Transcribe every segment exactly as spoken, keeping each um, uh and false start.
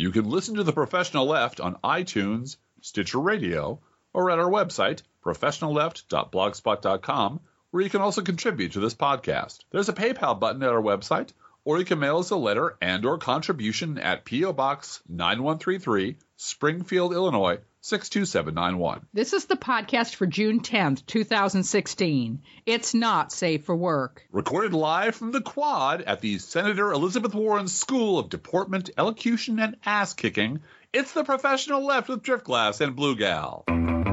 You can listen to The Professional Left on iTunes, Stitcher Radio, or at our website, professional left dot blogspot dot com, where you can also contribute to this podcast. There's a PayPal button at our website, or you can mail us a letter and or contribution at P O. Box nine one three three, Springfield, Illinois, six two seven nine one. This is the podcast for June tenth, two thousand sixteen. It's not safe for work. Recorded live from the Quad at the Senator Elizabeth Warren School of Deportment, Elocution, and Ass-Kicking, it's The Professional Left with Driftglass and Blue Gal.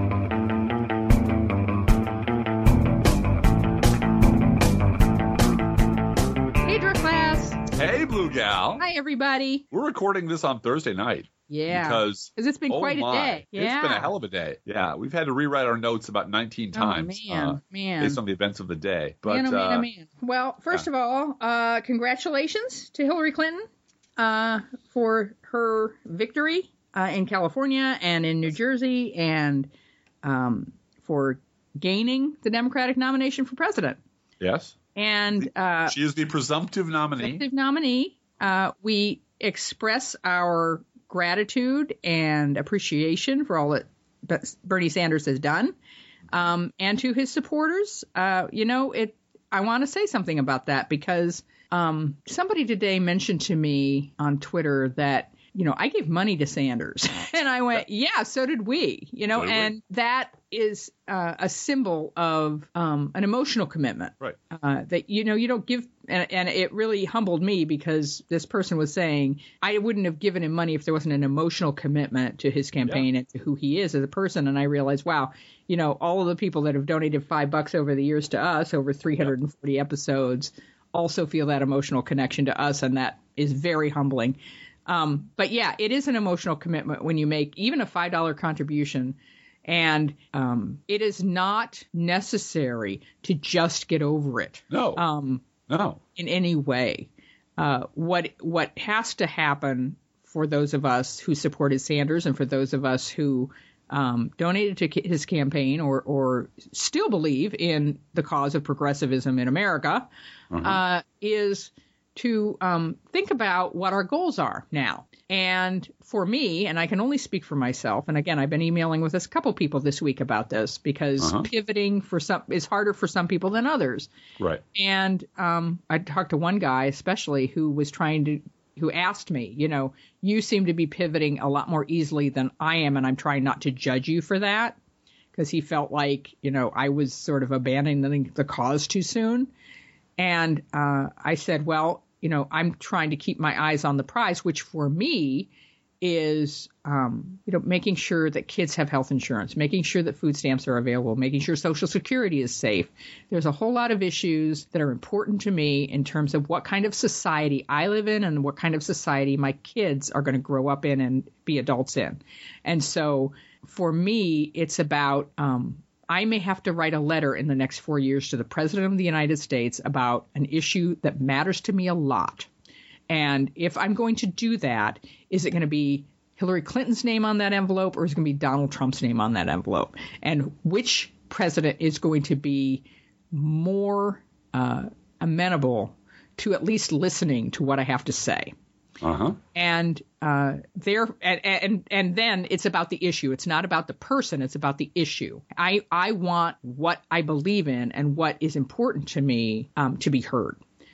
Hey, Driftglass. Hey, Blue Gal. Hi, everybody. We're recording this on Thursday night. Yeah, because it's been oh quite my, a day. Yeah. It's been a hell of a day. Yeah, we've had to rewrite our notes about nineteen times. Oh, man, uh, man. based on the events of the day. But, man, oh, man, uh, oh, man. Well, first yeah. of all, uh, congratulations to Hillary Clinton uh, for her victory uh, in California and in New Jersey, and um, for gaining the Democratic nomination for president. Yes. And uh, she is the presumptive nominee. Presumptive nominee. Uh, we express our gratitude and appreciation for all that Bernie Sanders has done, um, and to his supporters. Uh, you know, it. I want to say something about that because um, somebody today mentioned to me on Twitter that, you know, I gave money to Sanders, and I went, yeah, so did we. You know, and we? that is uh, a symbol of um, an emotional commitment, right? Uh, that, you know, you don't give. And, and it really humbled me because this person was saying I wouldn't have given him money if there wasn't an emotional commitment to his campaign yeah. and to who he is as a person. And I realized, wow, you know, all of the people that have donated five bucks over the years to us, over three hundred forty yeah. episodes, also feel that emotional connection to us. And that is very humbling. Um, but yeah, it is an emotional commitment when you make even a five dollar contribution. And um, it is not necessary to just get over it. No. Um, No. In any way. Uh, what what has to happen for those of us who supported Sanders and for those of us who um, donated to his campaign or, or still believe in the cause of progressivism in America uh-huh. uh, is to um, think about what our goals are now. And for me, and I can only speak for myself, and again, I've been emailing with a couple people this week about this because uh-huh. pivoting for some is harder for some people than others. Right. And um, I talked to one guy especially who was trying to, who asked me, you know, you seem to be pivoting a lot more easily than I am, and I'm trying not to judge you for that because he felt like, you know, I was sort of abandoning the cause too soon. And uh, I said, well, you know, I'm trying to keep my eyes on the prize, which for me is, um, you know, making sure that kids have health insurance, making sure that food stamps are available, making sure Social Security is safe. There's a whole lot of issues that are important to me in terms of what kind of society I live in and what kind of society my kids are going to grow up in and be adults in. And so for me, it's about um, I may have to write a letter in the next four years to the President of the United States about an issue that matters to me a lot. And if I'm going to do that, is it going to be Hillary Clinton's name on that envelope or is it going to be Donald Trump's name on that envelope? And which president is going to be more uh, amenable to at least listening to what I have to say? Uh-huh. And uh, there, and, and and then it's about the issue. It's not about the person. It's about the issue. I, I want what I believe in and what is important to me um, to be heard.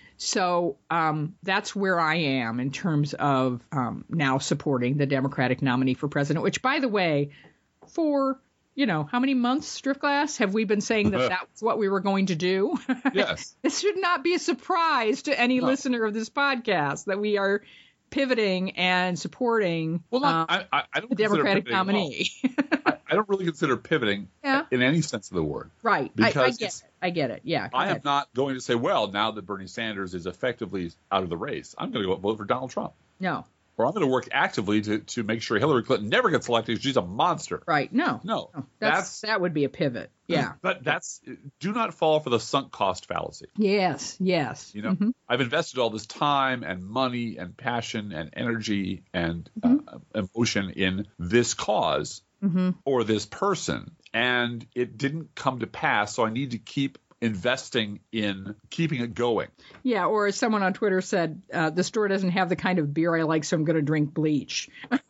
So um, that's where I am in terms of um, now supporting the Democratic nominee for president, which, by the way, for, you know, how many months, Driftglass, have we been saying that that's what we were going to do? Yes. This should not be a surprise to any no. listener of this podcast that we are pivoting and supporting well, not, um, I, I don't the Democratic nominee. I, I don't really consider pivoting yeah. in any sense of the word. Right. I, I get it. I get it. Yeah. I ahead. am not going to say, well, now that Bernie Sanders is effectively out of the race, I'm going to go vote for Donald Trump. No. Or I'm going to work actively to, to make sure Hillary Clinton never gets elected because she's a monster. Right. No. No. no. That's, that's that would be a pivot. Yeah. But that's do not fall for the sunk cost fallacy. Yes. Yes. You know, mm-hmm. I've invested all this time and money and passion and energy and mm-hmm. uh, emotion in this cause mm-hmm. or this person, and it didn't come to pass. So I need to keep investing in keeping it going. Yeah, or as someone on Twitter said, uh, the store doesn't have the kind of beer I like, so I'm going to drink bleach.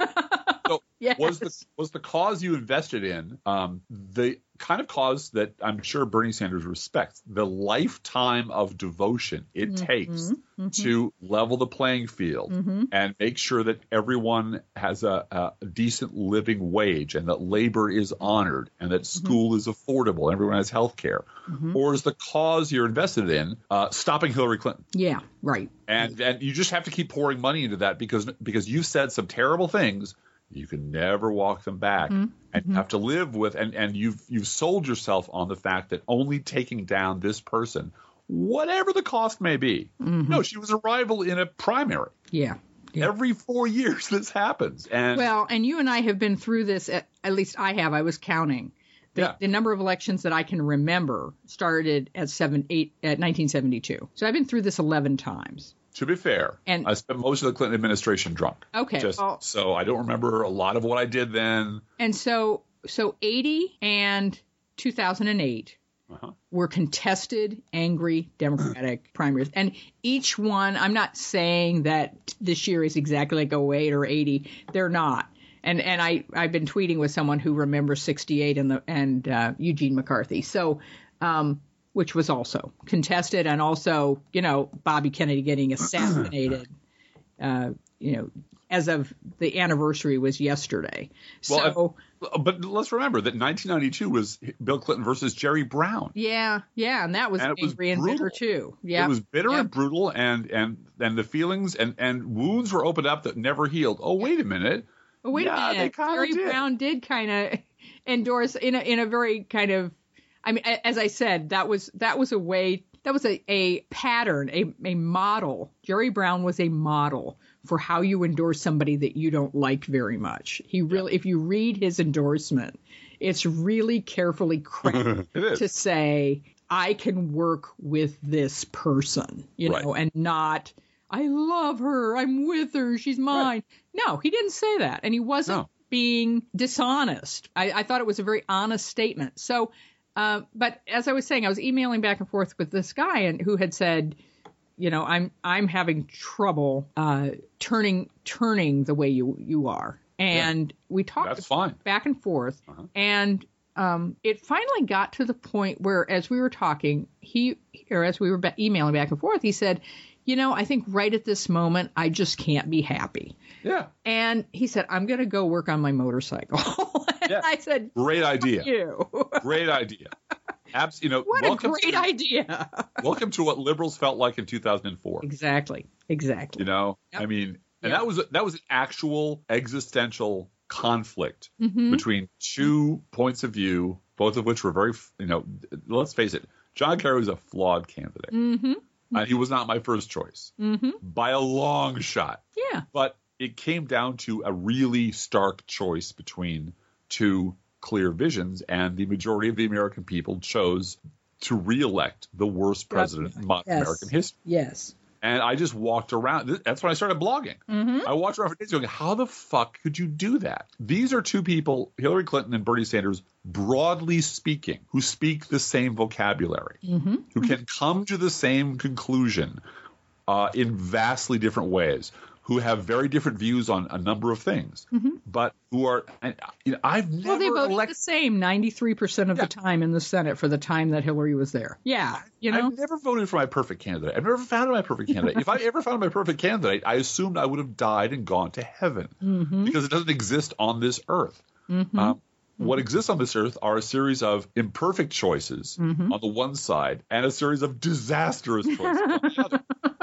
So Yes. was the was the cause you invested in um, the kind of cause that I'm sure Bernie Sanders respects, the lifetime of devotion it Mm-hmm. takes Mm-hmm. to level the playing field Mm-hmm. and make sure that everyone has a, a decent living wage and that labor is honored and that school is affordable and everyone has health care? Mm-hmm. Or is the cause you're invested in uh, stopping Hillary Clinton? Yeah, right. And and you just have to keep pouring money into that because because you've said some terrible things. You can never walk them back, Mm-hmm. and you have to live with. And, and you've you've sold yourself on the fact that only taking down this person, whatever the cost may be. Mm-hmm. No, she was a rival in a primary. Yeah. Yeah. Every four years this happens. And Well, and you and I have been through this, at, at least I have. I was counting. The, Yeah. the number of elections that I can remember started at seven, eight, at nineteen seventy-two. So I've been through this eleven times. to be fair, And- I spent most of the Clinton administration drunk. Okay, Just, well- so I don't remember a lot of what I did then. And so, so eighty and two thousand eight Uh-huh. were contested, angry Democratic primaries. And each one, I'm not saying that this year is exactly like oh eight or eighty. They're not. And and I, I've been tweeting with someone who remembers sixty-eight and the and uh, Eugene McCarthy. So, um, which was also contested, and also, you know, Bobby Kennedy getting assassinated, uh, you know, as of the anniversary was yesterday. Well, So, I- but let's remember that nineteen ninety-two was Bill Clinton versus Jerry Brown. yeah, yeah, and that was And it was angry and bitter brutal. too. Yeah, It was bitter Yep. and brutal, and and and the feelings and and wounds were opened up that never healed. Oh, wait a minute. But wait Yeah, a they minute, kinda Jerry did. Brown did kind of endorse in a in a very kind of, I mean, a- as I said, that was that was a way, that was a, a pattern, a a model. Jerry Brown was a model for how you endorse somebody that you don't like very much. He really, if you read his endorsement, it's really carefully crafted It is. to say, I can work with this person, you know, Right. and not, I love her, I'm with her, she's mine. No, he didn't say that. And he wasn't No. being dishonest. I, I thought it was a very honest statement. So, uh, but as I was saying, I was emailing back and forth with this guy and who had said, you know, I'm I'm having trouble uh, turning turning the way you you are. And we talked That's fine. back and forth, Uh-huh. and um, it finally got to the point where, as we were talking, he or as we were ba- emailing back and forth, he said, you know, I think right at this moment, I just can't be happy. Yeah. And he said, I'm going to go work on my motorcycle. And Yeah. I said, Great idea. you. Great idea. Abs- you know, What a welcome great to, idea. welcome to what liberals felt like in two thousand four. Exactly. Exactly. You know, Yep. I mean, and Yep. that was that was an actual existential conflict Mhm. between two points of view, both of which were very, you know, let's face it, John Kerry was a flawed candidate. Mm-hmm. Uh, he was not my first choice Mm-hmm. by a long shot. Yeah. But it came down to a really stark choice between two clear visions, and the majority of the American people chose to reelect the worst president in modern Yes. American history. Yes. And I just walked around. That's when I started blogging. Mm-hmm. I walked around for days going, how the fuck could you do that? These are two people, Hillary Clinton and Bernie Sanders, broadly speaking, who speak the same vocabulary, Mm-hmm. who can come to the same conclusion uh, in vastly different ways, who have very different views on a number of things, but who are, and, you know, I've never Well, they voted elected. the same ninety-three percent of Yeah. the time in the Senate for the time that Hillary was there. Yeah. You know? I've never voted for my perfect candidate. I've never found my perfect candidate. If I ever found my perfect candidate, I assumed I would have died and gone to heaven Mm-hmm. because it doesn't exist on this earth. Mm-hmm. Um, what exists on this earth are a series of imperfect choices Mm-hmm. on the one side and a series of disastrous choices on the other.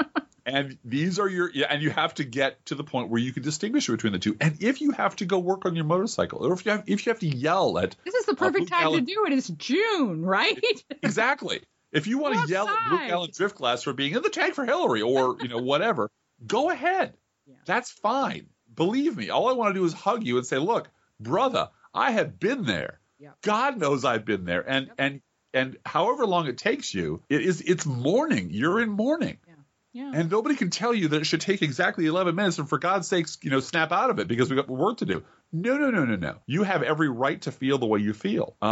And these are your, yeah, and you have to get to the point where you can distinguish between the two. And if you have to go work on your motorcycle, or if you have, if you have to yell at, This is the perfect Blue time to Gallon- do it. It's June, right? exactly, if you want Go to yell at Blue outside. Gallon Drift Glass for being in the tank for Hillary, or you know whatever, go ahead. Yeah. That's fine. Believe me, all I want to do is hug you and say, look, brother, I have been there. Yep. God knows I've been there, and Yep. and and however long it takes you, it is it's mourning. You're in mourning. Yeah. And nobody can tell you that it should take exactly eleven minutes and for God's sakes, you know, snap out of it because we've got work to do. No, no, no, no, no. You have every right to feel the way you feel. Um,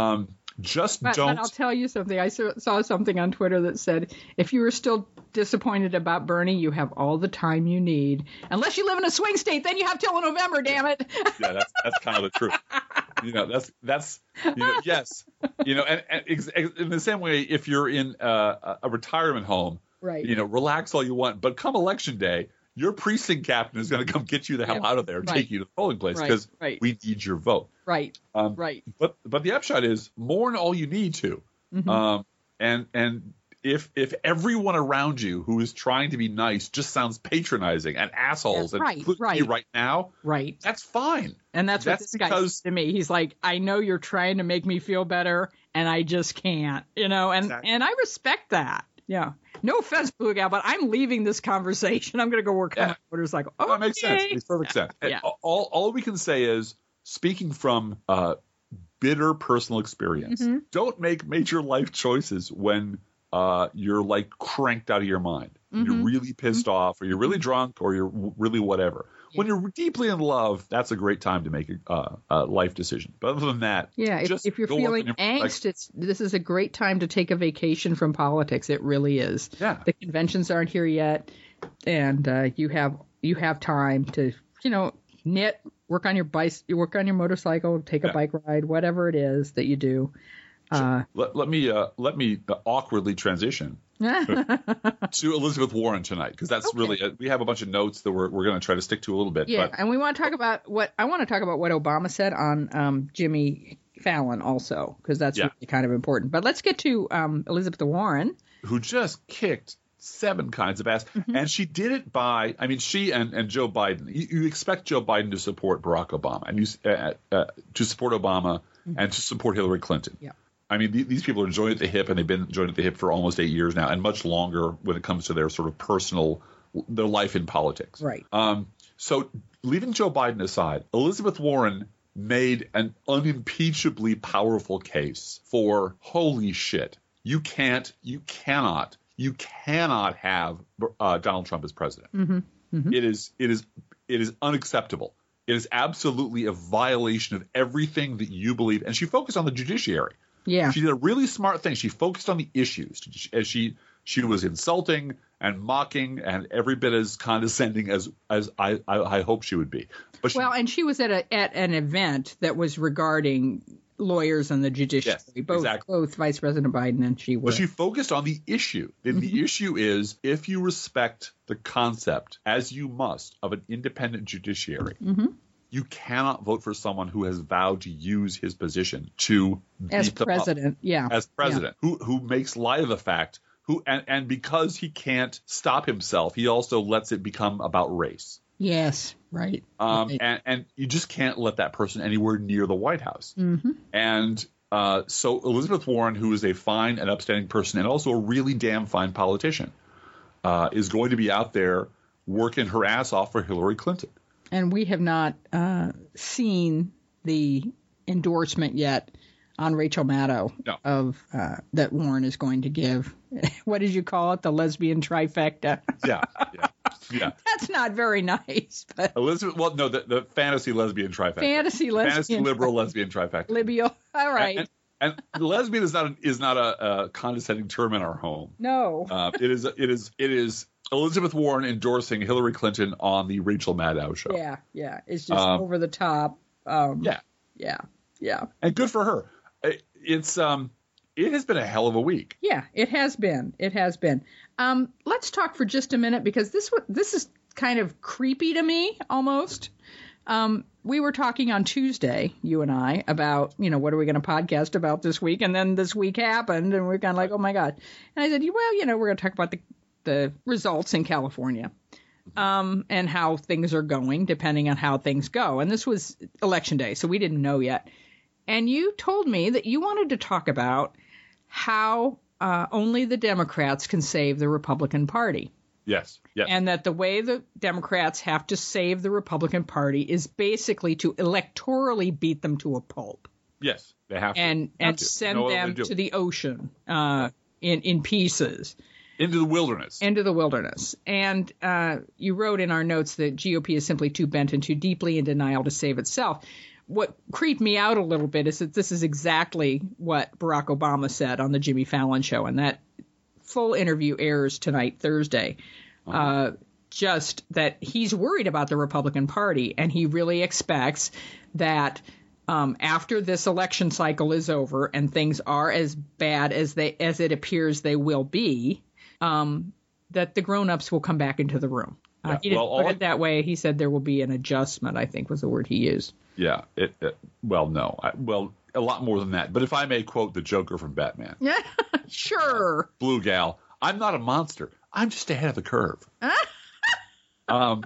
Just but, don't. But I'll tell you something. I saw, saw something on Twitter that said, if you were still disappointed about Bernie, you have all the time you need. Unless you live in a swing state, then you have till November, damn it. Yeah, that's that's kind of the truth. You know, that's that's you know, yes, you know, and, and ex- ex- in the same way, if you're in uh, a retirement home, right? You know, relax all you want, but come election day, your precinct captain is going to come get you the hell Yeah, out of there and right. take you to the polling place Right, because right. we need your vote. Right. Um, right. But but the upshot is mourn all you need to, Mm-hmm. um, and and if if everyone around you who is trying to be nice just sounds patronizing and assholes, Yeah, and right, including right. you right now, Right. that's fine. And that's what That's this guy because- said to me. He's like, I know you're trying to make me feel better, and I just can't, you know, and, Exactly. and I respect that. Yeah. No offense, Blue Gal, but I'm leaving this conversation. I'm going to go work on Yeah. my motorcycle. Oh, That makes sense. It makes perfect sense. And Yeah. all all we can say is, speaking from uh, bitter personal experience, Mm-hmm. don't make major life choices when uh, you're like cranked out of your mind. When Mm-hmm. You're really pissed off, or you're really drunk, or you're w- really whatever. When you're deeply in love, that's a great time to make a, uh, a life decision. But other than that, Yeah, if, just if you're go up feeling and you're- angst, it's this is a great time to take a vacation from politics. It really is. Yeah. The conventions aren't here yet, and uh, you have you have time to you know knit, work on your bike, you work on your motorcycle, take a Yeah. bike ride, whatever it is that you do. Uh, let, let me uh, let me uh, awkwardly transition to Elizabeth Warren tonight, because that's Okay. really uh, we have a bunch of notes that we're we're going to try to stick to a little bit. yeah, But and we want to talk about what I want to talk about what Obama said on um, Jimmy Fallon also, because that's Yeah. really kind of important. But let's get to um, Elizabeth Warren. who just kicked seven kinds of ass. Mm-hmm. And she did it by, I mean, she and, and Joe Biden, you, you expect Joe Biden to support Barack Obama and you, uh, uh, to support Obama and to support Hillary Clinton. Mm-hmm. Yeah. I mean, th- these people are joined at the hip, and they've been joined at the hip for almost eight years now, and much longer when it comes to their sort of personal, their life in politics. Right. Um, so leaving Joe Biden aside, Elizabeth Warren made an unimpeachably powerful case for, holy shit, you can't, you cannot, you cannot have uh, Donald Trump as president. Mm-hmm. Mm-hmm. It is, it is, it is unacceptable. It is absolutely a violation of everything that you believe. And she focused on the judiciary. Yeah. She did a really smart thing. She focused on the issues. As she she was insulting and mocking and every bit as condescending as as I I, I hope she would be. But she, Well, and she was at a at an event that was regarding lawyers and the judiciary. Yes, both exactly. both Vice President Biden and she were. but she focused on the issue. And Mm-hmm. the issue is, if you respect the concept, as you must, of an independent judiciary, Mm-hmm. you cannot vote for someone who has vowed to use his position to as beat them up. president. Yeah. as president, who who makes light of the fact, who and, and because he can't stop himself, he also lets it become about race. Yes. Right. Um, Right. and, and you just can't let that person anywhere near the White House. Mm-hmm. And uh, so Elizabeth Warren, who is a fine and upstanding person and also a really damn fine politician, uh, is going to be out there working her ass off for Hillary Clinton. And we have not uh, seen the endorsement yet on Rachel Maddow No. of uh, that Warren is going to give. What did you call it? The lesbian trifecta. Yeah, yeah, yeah. That's not very nice, but Elizabeth, well, no, the, the fantasy lesbian trifecta. fantasy lesbian. Fantasy liberal lesbian trifecta. Libio. All right. And, and, and lesbian is not a, is not a, a condescending term in our home. no. Uh, it is it is it is Elizabeth Warren endorsing Hillary Clinton on the Rachel Maddow show. Yeah. Yeah. It's just Um, over the top. Um, Yeah, Yeah. Yeah. and good for her. It- It's um, it has been a hell of a week. Yeah, it has been. It has been. Um, let's talk for just a minute because this wa- this is kind of creepy to me almost. Um, we were talking on Tuesday, you and I, about, you know, what are we going to podcast about this week? And then this week happened and we're kind of like, oh my God. And I said, well, you know, we're going to talk about the, the results in California. Um, and how things are going depending on how things go. And this was election day, so we didn't know yet. And you told me that you wanted to talk about how uh, only the Democrats can save the Republican Party. Yes, yes, And that the way the Democrats have to save the Republican Party is basically to electorally beat them to a pulp yes. They have to and, Have and to. send No other way them do to it. the ocean uh, in, in pieces. into the wilderness. Into the wilderness. And uh, you wrote in our notes that G O P is simply too bent and too deeply in denial to save itself. what creeped me out a little bit is that this is exactly what Barack Obama said on the Jimmy Fallon show, and that full interview airs tonight, Thursday. Uh-huh. Uh, just that he's worried about the Republican Party, and he really expects that um, after this election cycle is over and things are as bad as they as it appears they will be, um, that the grown-ups will come back into the room. Uh, Yeah. he didn't Well, put all- it that way. He said there will be an adjustment, I think was the word he used. Yeah. It, it, well, no. I, well, a lot more than that. But if I may quote the Joker from Batman, Yeah, sure. Blue Gal, I'm not a monster. I'm just ahead of the curve. um,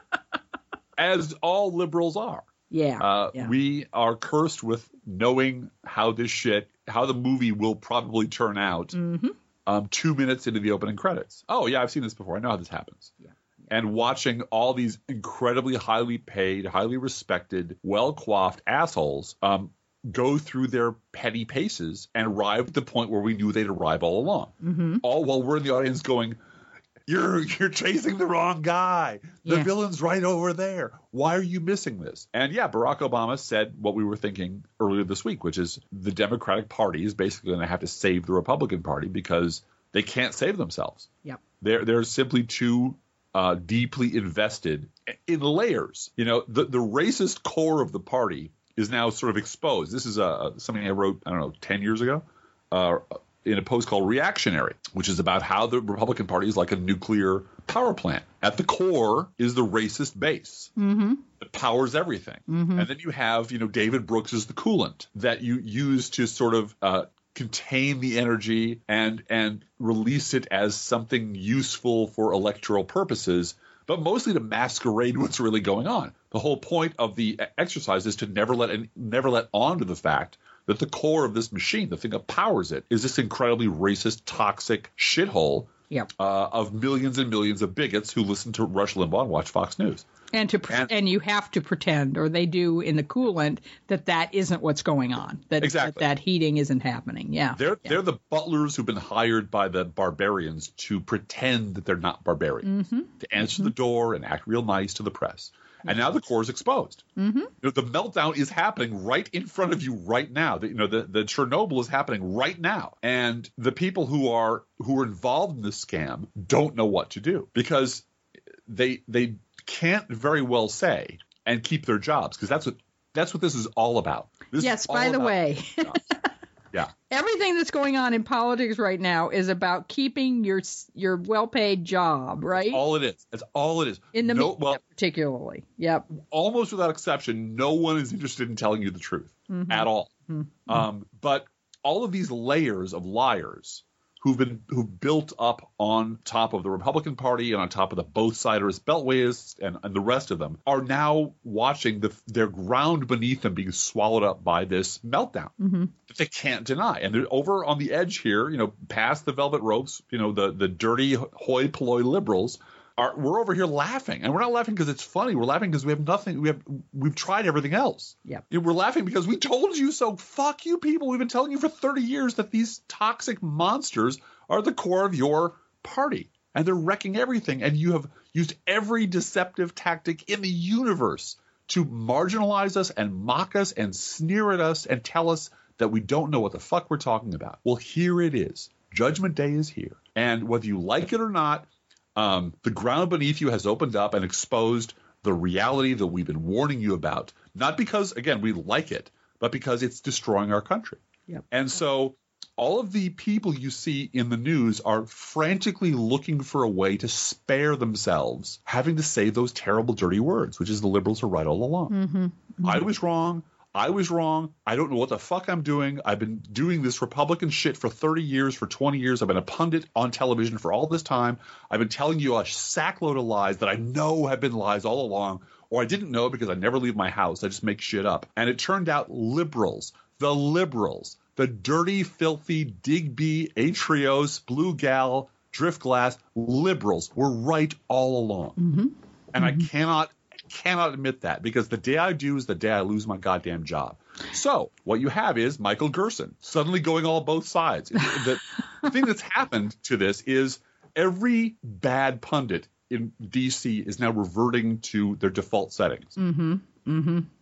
as all liberals are. Yeah, Uh, yeah. We are cursed with knowing how this shit, how the movie will probably turn out Mm-hmm. um, two minutes into the opening credits. Oh, yeah, I've seen this before. I know how this happens. Yeah. And watching all these incredibly highly paid, highly respected, well-coiffed assholes um, go through their petty paces and arrive at the point where we knew they'd arrive all along. Mm-hmm. All while we're in the audience going, You're you're chasing the wrong guy. The Yeah. villain's right over there. Why are you missing this? And yeah, Barack Obama said what we were thinking earlier this week, which is the Democratic Party is basically going to have to save the Republican Party because they can't save themselves. Yep. They're they're simply too uh, deeply invested in layers. You know, the the racist core of the party is now sort of exposed. This is uh, something I wrote, I don't know, ten years ago. Uh, in a post called Reactionary, which is about how the Republican Party is like a nuclear power plant. At the core is the racist base Mm-hmm. that powers everything. Mm-hmm. And then you have, you know, David Brooks as the coolant that you use to sort of uh, contain the energy and and release it as something useful for electoral purposes, but mostly to masquerade what's really going on. The whole point of the exercise is to never let any, never let on to the fact that the core of this machine, the thing that powers it, is this incredibly racist, toxic shithole Yep. uh, of millions and millions of bigots who listen to Rush Limbaugh and watch Fox News. And to pre- And- and you have to pretend, or they do in the coolant, that that isn't what's going on. That Exactly. that, that heating isn't happening. Yeah. They're yeah. they're the butlers who've been hired by the barbarians to pretend that they're not barbarians, Mm-hmm. to answer the door and act real nice to the press. And now the core is exposed. Mm-hmm. You know, the meltdown is happening right in front of you right now. The, you know, the, the Chernobyl is happening right now, and the people who are who are involved in this scam don't know what to do because they they can't very well say and keep their jobs because that's what that's what this is all about. This Yes. is all By the about way, jobs. Yeah. everything that's going on in politics right now is about keeping your your well-paid job, right? All it is. That's all it is. in the no, media, well, particularly. Yep. almost without exception, no one is interested in telling you the truth Mhm. at all. Mm-hmm. Um, but all of these layers of liars who've been who've built up on top of the Republican Party and on top of the both siders, beltwayists, and, and the rest of them are now watching the, their ground beneath them being swallowed up by this meltdown Mm-hmm. that they can't deny. And they're over on the edge here, you know, past the velvet ropes, you know, the the dirty hoi polloi liberals. Are, we're over here laughing, and we're not laughing because it's funny. We're laughing because we have nothing. We have we've tried everything else. Yep. You know, we're laughing because we told you so. Fuck you, people. We've been telling you for thirty years that these toxic monsters are the core of your party, and they're wrecking everything. And you have used every deceptive tactic in the universe to marginalize us and mock us and sneer at us and tell us that we don't know what the fuck we're talking about. Well, here it is. Judgment Day is here, and whether you like it or not. Um, the ground beneath you has opened up and exposed the reality that we've been warning you about, not because, again, we like it, but because it's destroying our country. Yep. And so all of the people you see in the news are frantically looking for a way to spare themselves having to say those terrible, dirty words, which is the liberals are right all along. Mm-hmm. Mm-hmm. I was wrong. I was wrong. I don't know what the fuck I'm doing. I've been doing this Republican shit for thirty years, for twenty years. I've been a pundit on television for all this time. I've been telling you a sackload of lies that I know have been lies all along, or I didn't know because I never leave my house. I just make shit up. And it turned out liberals, the liberals, the dirty, filthy, Digby, Atrios, Blue Gal, Driftglass liberals were right all along. Mm-hmm. And Mm-hmm. I cannot cannot admit that because the day I do is the day I lose my goddamn job. So what you have is Michael Gerson suddenly going all both sides. The, the thing that's happened to this is every bad pundit in D C is now reverting to their default settings. Mm-hmm. Mm-hmm.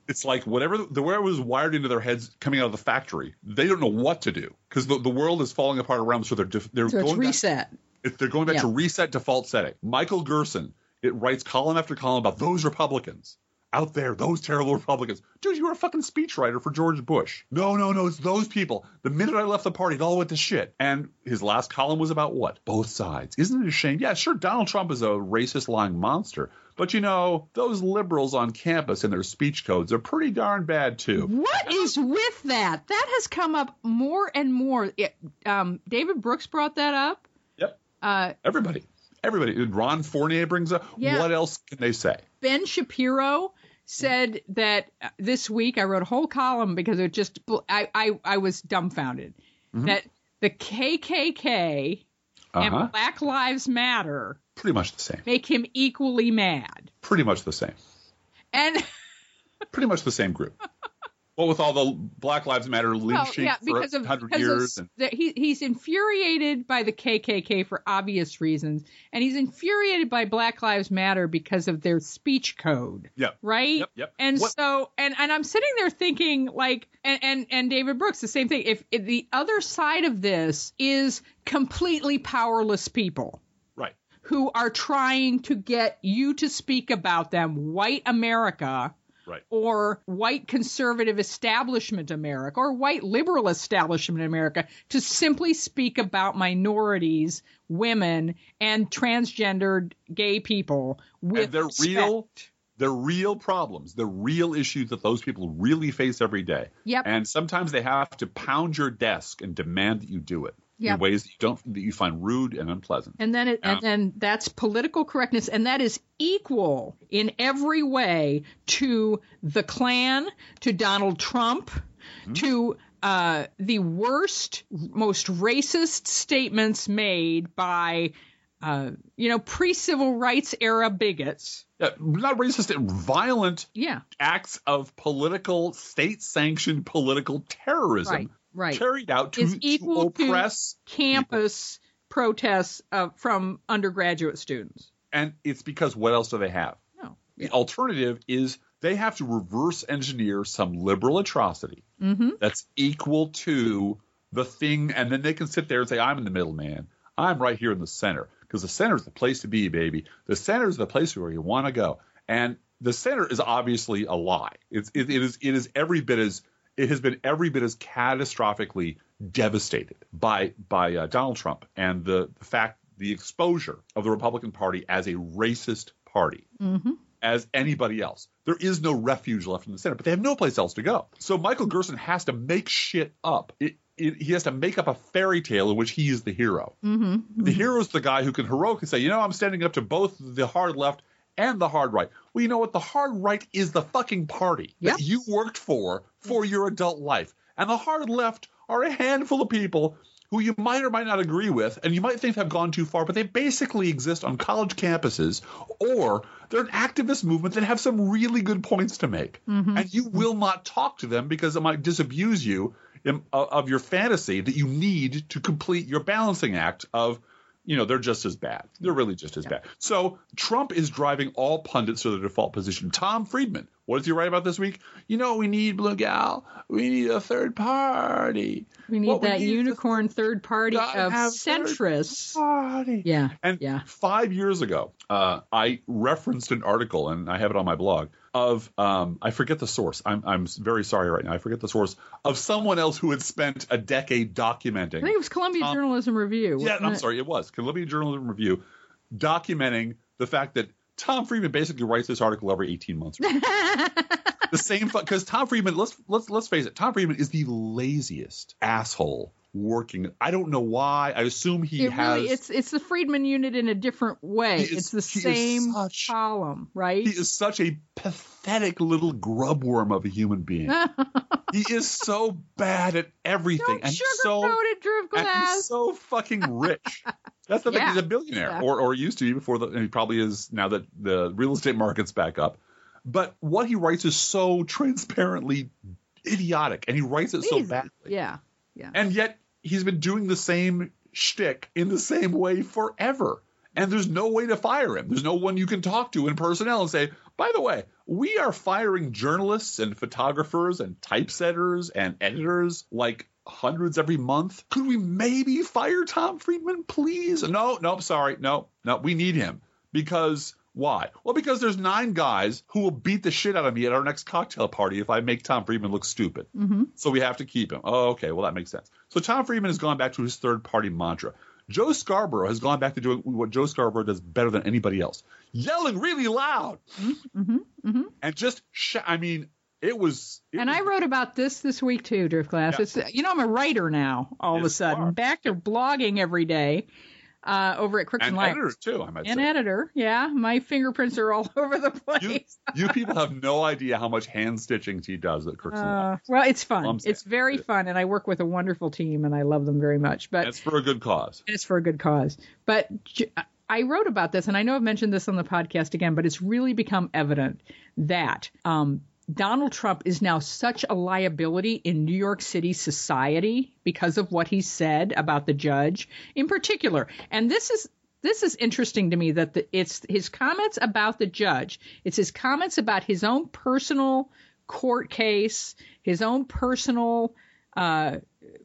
It's like whatever the whatever was wired into their heads coming out of the factory, they don't know what to do because the, the world is falling apart around them. So they're they're so going it's reset. Back, if they're going back yeah. to reset default setting. Michael Gerson, it writes column after column about those Republicans out there, those terrible Republicans. Dude, you were a fucking speechwriter for George Bush. No, no, no, it's those people. The minute I left the party, it all went to shit. And his last column was about what? Both sides. Isn't it a shame? Yeah, sure, Donald Trump is a racist, lying monster. But, you know, those liberals on campus and their speech codes are pretty darn bad, too. What is with that? That has come up more and more. It, um, David Brooks brought that up. Yep. Uh, Everybody. Everybody. Ron Fournier brings up. Yeah. What else can they say? Ben Shapiro said that this week, I wrote a whole column because it just, I, I, I was dumbfounded mm-hmm. that the K K K uh-huh. and Black Lives Matter pretty much the same. Make him equally mad. Pretty much the same. And pretty much the same group. Well, with all the Black Lives Matter lynching well, yeah, for of, one hundred years. Of, and... the, he, he's infuriated by the K K K for obvious reasons, and he's infuriated by Black Lives Matter because of their speech code. Yep. Right? Yep, yep. And what? so, and, and I'm sitting there thinking, like, and, and, and David Brooks, the same thing. If, if the other side of this is completely powerless people. Right. Who are trying to get you to speak about them, white America. Right. Or white conservative establishment America or white liberal establishment America to simply speak about minorities, women, and transgendered gay people with and they're respect. real, they're real problems, the real issues that those people really face every day. Yep. And sometimes they have to pound your desk and demand that you do it. Yep. In ways that you don't that you find rude and unpleasant. And then it, um, and then that's political correctness, and that is equal in every way to the Klan, to Donald Trump, mm-hmm. to uh, the worst, most racist statements made by uh, you know pre-civil rights era bigots. Yeah, not racist, violent yeah. acts of political, state-sanctioned political terrorism. Right. Right. Carried out to, is equal to oppress to campus people. protests uh, from undergraduate students. And it's because what else do they have? No. The alternative is they have to reverse engineer some liberal atrocity mm-hmm. that's equal to the thing. And then they can sit there and say, I'm in the middle, man. I'm right here in the center. Because the center is the place to be, baby. The center is the place where you want to go. And the center is obviously a lie. It's, it, it is it is every bit as It has been every bit as catastrophically devastated by by uh, Donald Trump and the, the fact, the exposure of the Republican Party as a racist party mm-hmm. as anybody else. There is no refuge left in the Senate, but they have no place else to go. So Michael Gerson has to make shit up. It, it, he has to make up a fairy tale in which he is the hero. Mm-hmm. The hero is the guy who can heroically say, you know, I'm standing up to both the hard left and the hard right. Well, you know what? The hard right is the fucking party yep. that you worked for for your adult life. And the hard left are a handful of people who you might or might not agree with, and you might think have gone too far, but they basically exist on college campuses, or they're an activist movement that have some really good points to make. Mm-hmm. And you will not talk to them because it might disabuse you in, uh, of your fantasy that you need to complete your balancing act of, you know, they're just as bad. They're really just as yeah. bad. So Trump is driving all pundits to their default position. Tom Friedman, what does he write about this week? You know, we need, Blue Gal, we need a third party. We need what that we need unicorn third party of centrists. Party. Yeah. And yeah. five years ago, uh, I referenced an article, and I have it on my blog, of, um, I forget the source. I'm, I'm very sorry right now. I forget the source of someone else who had spent a decade documenting. I think it was Columbia Tom, Journalism Review. Yeah, I'm it? sorry. It was Columbia Journalism Review documenting the fact that Tom Friedman basically writes this article every eighteen months. The same, because Tom Friedman, let's let's let's face it, Tom Friedman is the laziest asshole working. I don't know why. I assume he it has. Really, it's it's the Friedman unit in a different way. Is, it's the same such, column, right? He is such a pathetic little grub worm of a human being. He is so bad at everything, don't and he's so so Drew and he's so fucking rich. That's the thing. Yeah. He's a billionaire, Yeah. or or used to be before the. And he probably is now that the real estate market's back up. But what he writes is so transparently idiotic, and he writes it so Easy. badly. Yeah, yeah. And yet he's been doing the same shtick in the same way forever. And there's no way to fire him. There's no one you can talk to in personnel and say, By the way, we are firing journalists and photographers and typesetters and editors like hundreds every month. Could we maybe fire Tom Friedman, please? No, no, sorry. No, no, we need him. Because why? Well, because there's nine guys who will beat the shit out of me at our next cocktail party if I make Tom Friedman look stupid. Mm-hmm. So we have to keep him. Oh, okay. Well, that makes sense. So Tom Friedman has gone back to his third party mantra. Joe Scarborough has gone back to doing what Joe Scarborough does better than anybody else. Yelling really loud. Mm-hmm. Mm-hmm. And just, sh- I mean, it was. It and was, I wrote about this this week too, Driftglass. Yeah. It's, you know, I'm a writer now, all yes, of a sudden. Back to blogging every day. Uh, over at Crooks and, and Liars. editor too, I might An say. editor, yeah. My fingerprints are all over the place. You, you people have no idea how much hand stitching he does at Crooks and Liars. Uh, well, it's fun. I'm It's very saying. fun, and I work with a wonderful team, and I love them very much. But It's for a good cause. it's for a good cause. But j- I wrote about this, and I know I've mentioned this on the podcast again, but it's really become evident that um, Donald Trump is now such a liability in New York City society because of what he said about the judge in particular. And this is this is interesting to me that the, it's his comments about the judge. It's his comments about his own personal court case, his own personal uh,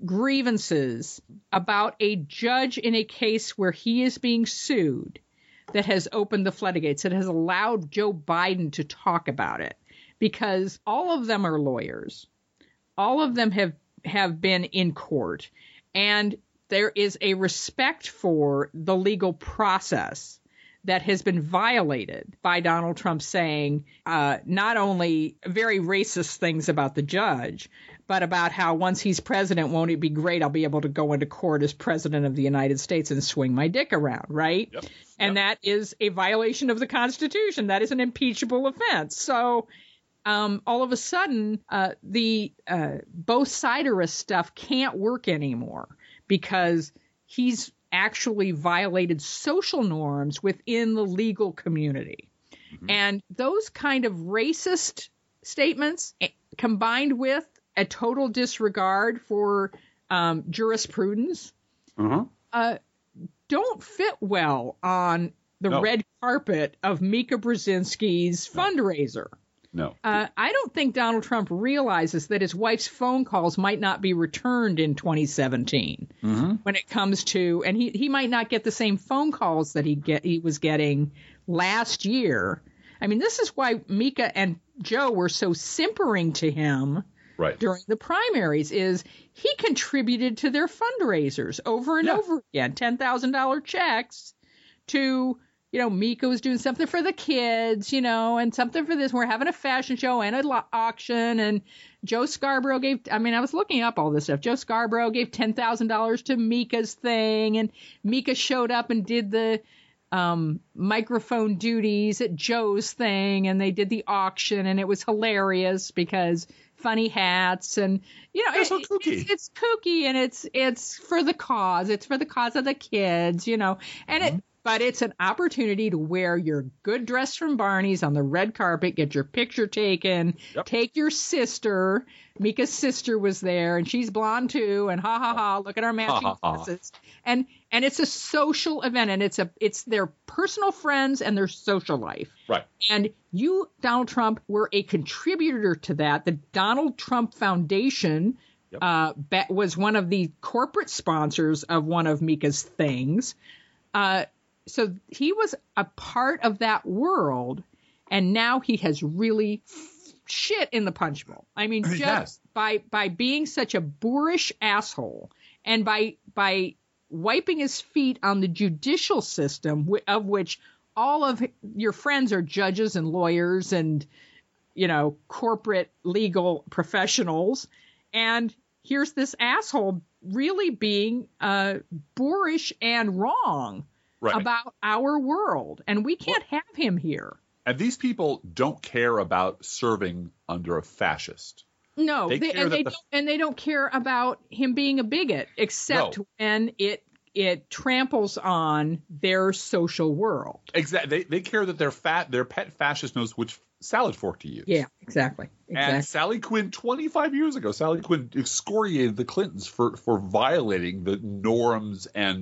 grievances about a judge in a case where he is being sued that has opened the floodgates, that has allowed Joe Biden to talk about it. Because all of them are lawyers. All of them have, have been in court. And there is a respect for the legal process that has been violated by Donald Trump saying uh, not only very racist things about the judge, but about how once he's president, won't it be great? I'll be able to go into court as president of the United States and swing my dick around, right? Yep. And Yep. that is a violation of the Constitution. That is an impeachable offense. So Um, all of a sudden, uh, the uh, both siderist stuff can't work anymore because he's actually violated social norms within the legal community. Mm-hmm. And those kind of racist statements eh, combined with a total disregard for um, jurisprudence Uh-huh. uh, don't fit well on the No. red carpet of Mika Brzezinski's No. fundraiser. No. Uh, I don't think Donald Trump realizes that his wife's phone calls might not be returned in twenty seventeen Mm-hmm. when it comes to, and he, he might not get the same phone calls that he get he was getting last year. I mean, this is why Mika and Joe were so simpering to him Right. during the primaries. Is he contributed to their fundraisers over and Yeah. over again, ten thousand dollars checks to. You know, Mika was doing something for the kids, you know, and something for this. We're having a fashion show and an lo- auction. And Joe Scarborough gave, I mean, I was looking up all this stuff. Joe Scarborough gave ten thousand dollars to Mika's thing. And Mika showed up and did the um, microphone duties at Joe's thing. And they did the auction. And it was hilarious because funny hats and, you know, They're so it- kooky. It's, it's kooky and it's, it's for the cause. It's for the cause of the kids, you know, and it, but it's an opportunity to wear your good dress from Barney's on the red carpet, get your picture taken, Yep. take your sister. Mika's sister was there, and she's blonde too. And ha ha ha! Look at our matching Ha, ha, ha. dresses. And and it's a social event, and it's a it's their personal friends and their social life. Right. And you, Donald Trump, were a contributor to that. The Donald Trump Foundation Yep. uh, ba- was one of the corporate sponsors of one of Mika's things. Uh, so he was a part of that world, and now he has really f- shit in the punch bowl. I mean, just Yes. by by being such a boorish asshole, and by by wiping his feet on the judicial system, wh- of which all of your friends are judges and lawyers and, you know, corporate legal professionals. And here's this asshole really being uh, boorish and wrong Right. about our world. And we can't have him here. And these people don't care about serving under a fascist. No, They they, care and that they the- don't, and they don't care about him being a bigot, except No. when it it tramples on their social world. Exactly. They, they care that their fat their pet fascist knows which salad fork to use. Yeah, exactly. Exactly. And Sally Quinn, twenty-five years ago, Sally Quinn excoriated the Clintons for, for violating the norms and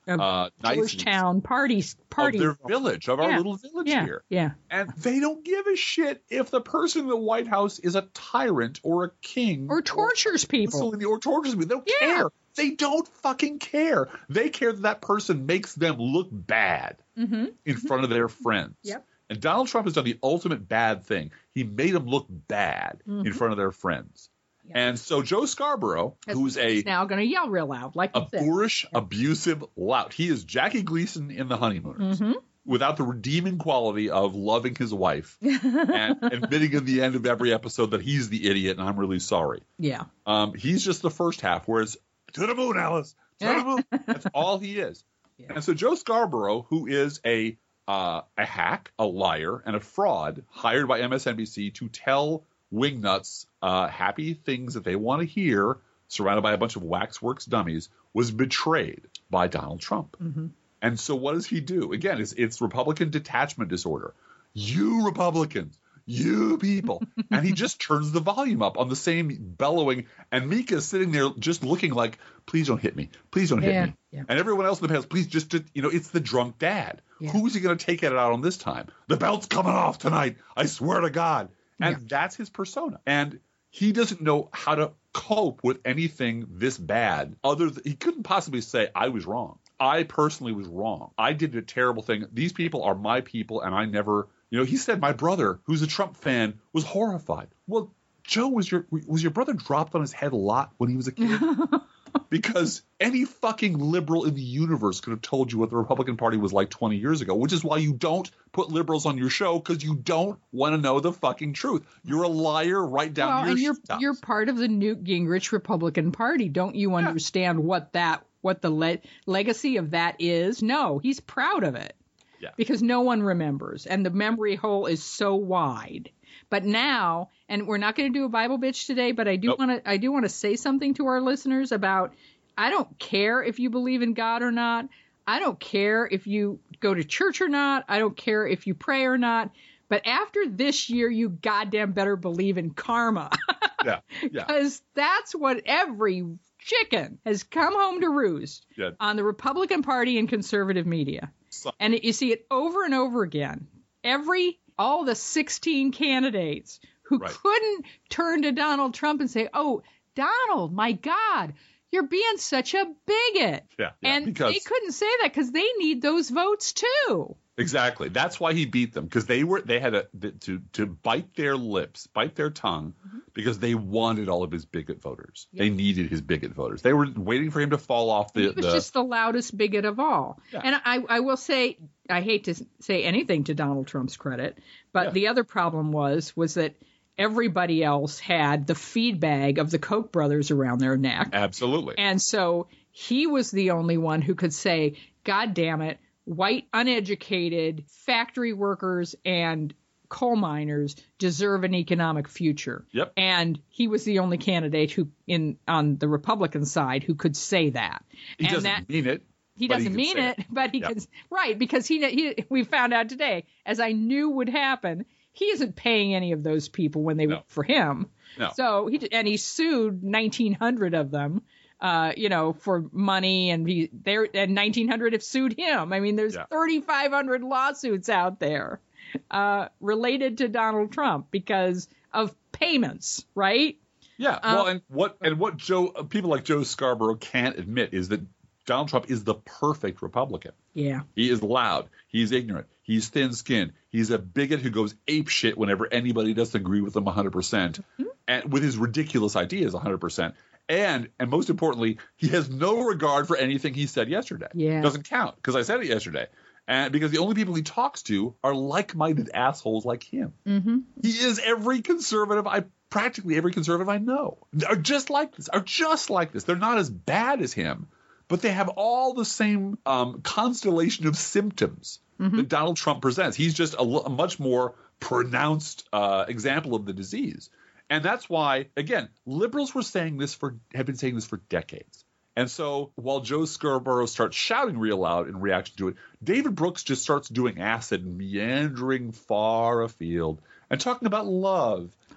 uh, Georgetown party party of their village, of our yeah. little village yeah. here. Yeah. And they don't give a shit if the person in the White House is a tyrant or a king. Or tortures or, people. Or tortures people. They don't Yeah. care. They don't fucking care. They care that that person makes them look bad mm-hmm. in mm-hmm. front of their friends. Yep. And Donald Trump has done the ultimate bad thing. He made them look bad mm-hmm. in front of their friends. Yep. And so Joe Scarborough, That's who's a now going to yell real loud, like a you said. boorish, yep. abusive lout. He is Jackie Gleason in The Honeymooners. Mm-hmm. Without the redeeming quality of loving his wife and admitting in the end of every episode that he's the idiot and I'm really sorry. Yeah. Um, he's just the first half, whereas to the moon, Alice, to the moon. That's all he is. Yeah. And so Joe Scarborough, who is a uh, a hack, a liar, and a fraud hired by M S N B C to tell wingnuts uh, happy things that they want to hear, surrounded by a bunch of waxworks dummies, was betrayed by Donald Trump. Mm-hmm. And so what does he do? Again, it's, it's Republican detachment disorder. You Republicans, you people. And he just turns the volume up on the same bellowing. And Mika's sitting there just looking like, please don't hit me. Please don't hit yeah, me. Yeah. And everyone else in the past, please just, you know, it's the drunk dad. Yeah. Who is he going to take it out on this time? The belt's coming off tonight. I swear to God. And yeah. that's his persona. And he doesn't know how to cope with anything this bad. Other than, he couldn't possibly say, I was wrong. I personally was wrong. I did a terrible thing. These people are my people, and I never, you know, he said my brother, who's a Trump fan, was horrified. Well, Joe, was your was your brother dropped on his head a lot when he was a kid? Because any fucking liberal in the universe could have told you what the Republican Party was like twenty years ago, which is why you don't put liberals on your show, because you don't want to know the fucking truth. You're a liar right down well, to your and you're shit you're part of the Newt Gingrich Republican Party. Don't you yeah. understand what that what the le- legacy of that is? No, he's proud of it. Yeah. Because no one remembers, and the memory hole is so wide. But now, and we're not going to do a Bible bitch today, but I do nope. want to I do want to say something to our listeners about, I don't care if you believe in God or not. I don't care if you go to church or not. I don't care if you pray or not. But after this year, you goddamn better believe in karma. yeah, yeah. Because that's what every chicken has come home to roost yeah. on the Republican Party and conservative media. So- and it, you see it over and over again. Every all the sixteen candidates who right. couldn't turn to Donald Trump and say, oh, Donald, my God, you're being such a bigot. Yeah, yeah, and because, they couldn't say that because they need those votes, too. Exactly. That's why he beat them, because they were they had a, to to bite their lips, bite their tongue, mm-hmm. because they wanted all of his bigot voters. Yep. They needed his bigot voters. They were waiting for him to fall off the. He was the, just the loudest bigot of all. Yeah. And I, I will say, I hate to say anything to Donald Trump's credit, but yeah. the other problem was was that everybody else had the feed bag of the Koch brothers around their neck. Absolutely. And so he was the only one who could say, God damn it, white, uneducated factory workers and coal miners deserve an economic future. Yep. And he was the only candidate who, in on the Republican side, who could say that. He and doesn't that, mean it. He doesn't he mean it, it, but he yep. can. Right, because he, he we found out today, as I knew would happen, he isn't paying any of those people when they no. work for him. No. So he and he sued nineteen hundred of them. Uh, you know, for money, and he there and nineteen hundred have sued him. I mean, there's yeah. thirty-five hundred lawsuits out there uh, related to Donald Trump because of payments, right? Yeah. Um, well, and what and what Joe people like Joe Scarborough can't admit is that Donald Trump is the perfect Republican. Yeah. He is loud. He's ignorant. He's thin-skinned. He's a bigot who goes apeshit whenever anybody doesn't agree with him one hundred percent, mm-hmm. and with his ridiculous ideas one hundred percent. And, and most importantly, he has no regard for anything he said yesterday. Yeah. It doesn't count, because I said it yesterday. And because the only people he talks to are like-minded assholes like him. Mm-hmm. He is every conservative, I practically every conservative I know, are just like this, are just like this. They're not as bad as him, but they have all the same um, constellation of symptoms mm-hmm. that Donald Trump presents. He's just a, a much more pronounced uh, example of the disease. And that's why, again, liberals were saying this for have been saying this for decades. And so while Joe Scarborough starts shouting real loud in reaction to it, David Brooks just starts doing acid and meandering far afield and talking about love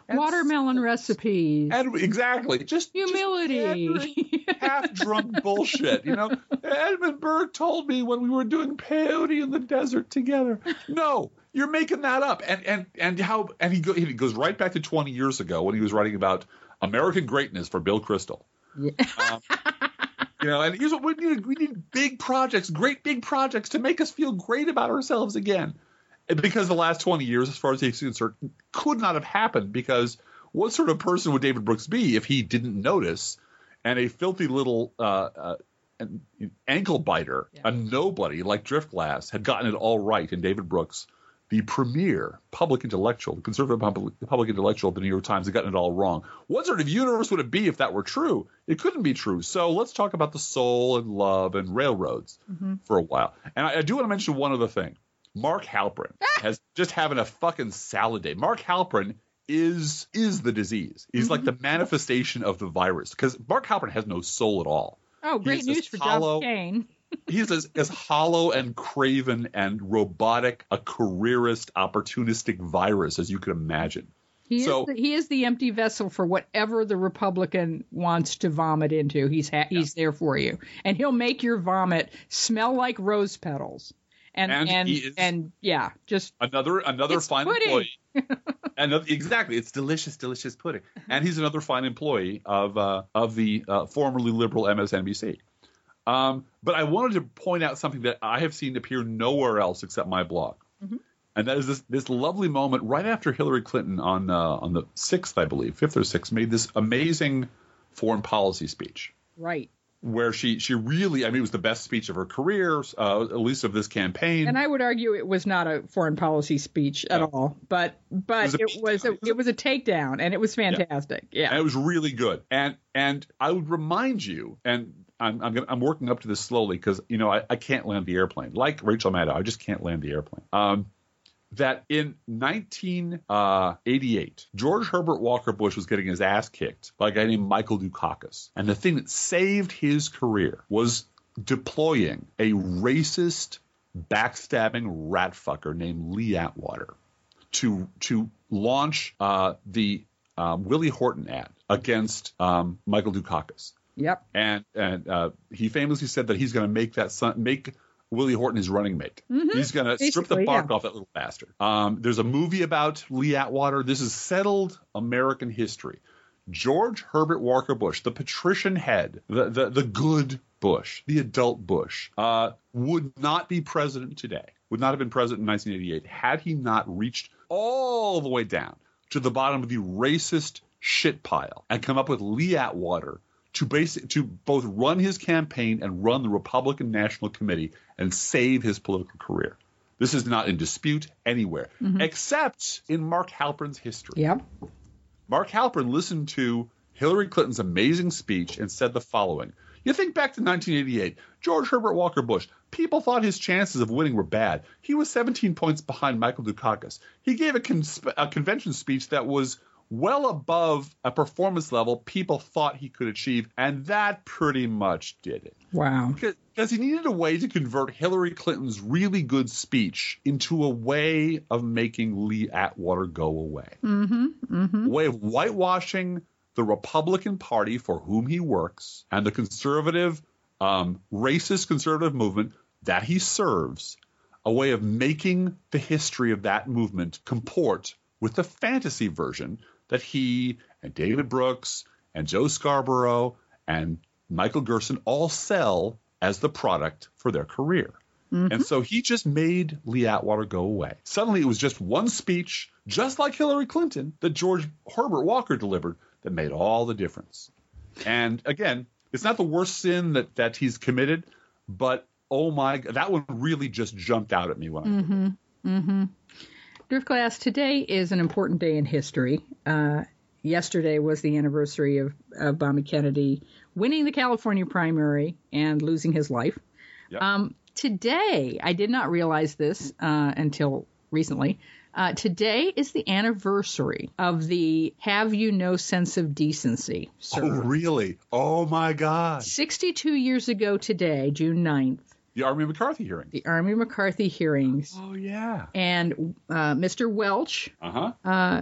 And Watermelon so, recipes. And exactly. Just humility. Half drunk bullshit. You know, Edmund Burke told me when we were doing peyote in the desert together. No, you're making that up. And and and how and he, go, he goes right back to twenty years ago when he was writing about American greatness for Bill Kristol. Yeah. Um, you know, and here's what we need. We need big projects, great big projects to make us feel great about ourselves again. And because the last twenty years, as far as he's concerned, could not have happened, because what sort of person would David Brooks be if he didn't notice, and a filthy little uh, uh, an ankle biter, yeah. a nobody like Driftglass, had gotten it all right, and David Brooks, the premier public intellectual, the conservative public, public intellectual of the New York Times, had gotten it all wrong. What sort of universe would it be if that were true? It couldn't be true. So let's talk about the soul and love and railroads mm-hmm. for a while. And I, I do want to mention one other thing. Mark Halperin has just having a fucking salad day. Mark Halperin is is the disease. He's mm-hmm. like the manifestation of the virus, because Mark Halperin has no soul at all. Oh, great news for John Kane. He's as, as hollow and craven and robotic a careerist, opportunistic virus as you could imagine. He, so, is the, he is the empty vessel for whatever the Republican wants to vomit into. He's ha- yeah. he's there for you. And he'll make your vomit smell like rose petals. And and and, and yeah, just another another it's fine pudding. employee. And exactly, it's delicious, delicious pudding. And he's another fine employee of uh, of the uh, formerly liberal M S N B C. Um, but I wanted to point out something that I have seen appear nowhere else except my blog, mm-hmm. and that is this this lovely moment right after Hillary Clinton on uh, on the sixth, I believe, fifth or sixth, made this amazing foreign policy speech. Right. Where she, she really, I mean, it was the best speech of her career, uh, at least of this campaign. And I would argue it was not a foreign policy speech at yeah. all, but but it was a, it was a, it was a takedown, and it was fantastic. Yeah, yeah. And it was really good. And and I would remind you, and I'm I'm, gonna, I'm working up to this slowly because you know I, I can't land the airplane like Rachel Maddow. I just can't land the airplane. Um, that in nineteen eighty-eight, George Herbert Walker Bush was getting his ass kicked by a guy named Michael Dukakis. And the thing that saved his career was deploying a racist, backstabbing rat fucker named Lee Atwater to, to launch uh, the uh, Willie Horton ad against um, Michael Dukakis. Yep. And, and uh, he famously said that he's going to make that son, make Willie Horton his running mate. Mm-hmm. He's going to strip the bark yeah. off that little bastard. Um, there's a movie about Lee Atwater. This is settled American history. George Herbert Walker Bush, the patrician head, the the, the good Bush, the adult Bush, uh, would not be president today, would not have been president in nineteen eighty-eight had he not reached all the way down to the bottom of the racist shit pile and come up with Lee Atwater to basic, to both run his campaign and run the Republican National Committee and save his political career. This is not in dispute anywhere, mm-hmm. except in Mark Halperin's history. Yep. Mark Halperin listened to Hillary Clinton's amazing speech and said the following. You think back to nineteen eighty-eight, George Herbert Walker Bush, people thought his chances of winning were bad. He was seventeen points behind Michael Dukakis. He gave a, consp- a convention speech that was well above a performance level people thought he could achieve, and that pretty much did it. Wow. Because he needed a way to convert Hillary Clinton's really good speech into a way of making Lee Atwater go away. Mm-hmm, mm-hmm. A way of whitewashing the Republican Party for whom he works and the conservative, um, racist conservative movement that he serves, a way of making the history of that movement comport with the fantasy version that he and David Brooks and Joe Scarborough and Michael Gerson all sell as the product for their career. Mm-hmm. And so he just made Lee Atwater go away. Suddenly it was just one speech, just like Hillary Clinton, that George Herbert Walker delivered that made all the difference. And again, it's not the worst sin that, that he's committed, but oh my, that one really just jumped out at me when I heard mm-hmm. it. Mm-hmm. Driftglass, today is an important day in history. Uh, yesterday was the anniversary of, of Bobby Kennedy winning the California primary and losing his life. Yep. Um, today, I did not realize this uh, until recently. Uh, today is the anniversary of the Have You No Sense of Decency server. Oh, really? Oh, my God. sixty-two years ago today, June ninth. The Army McCarthy hearings. The Army McCarthy hearings. Oh, yeah. And uh, Mister Welch uh-huh. uh,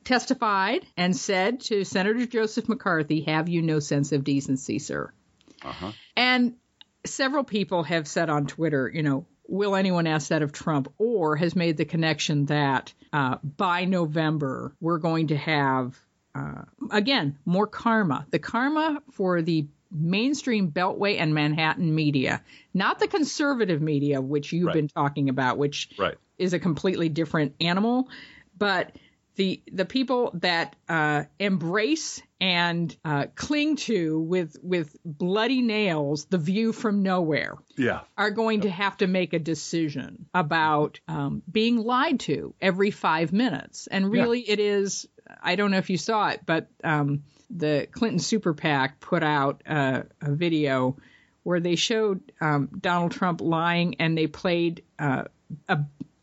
testified and said to Senator Joseph McCarthy, "Have you no sense of decency, sir?" Uh-huh. And several people have said on Twitter, you know, will anyone ask that of Trump, or has made the connection that uh, by November we're going to have, uh, again, more karma. The karma for the mainstream Beltway and Manhattan media, not the conservative media, which you've Right. been talking about, which Right. is a completely different animal, but the the people that uh, embrace and uh, cling to with with bloody nails the view from nowhere Yeah. are going to have to make a decision about um, being lied to every five minutes. And really, it is, I don't know if you saw it, but um, the Clinton Super PAC put out uh, a video where they showed um, Donald Trump lying, and they played uh, a,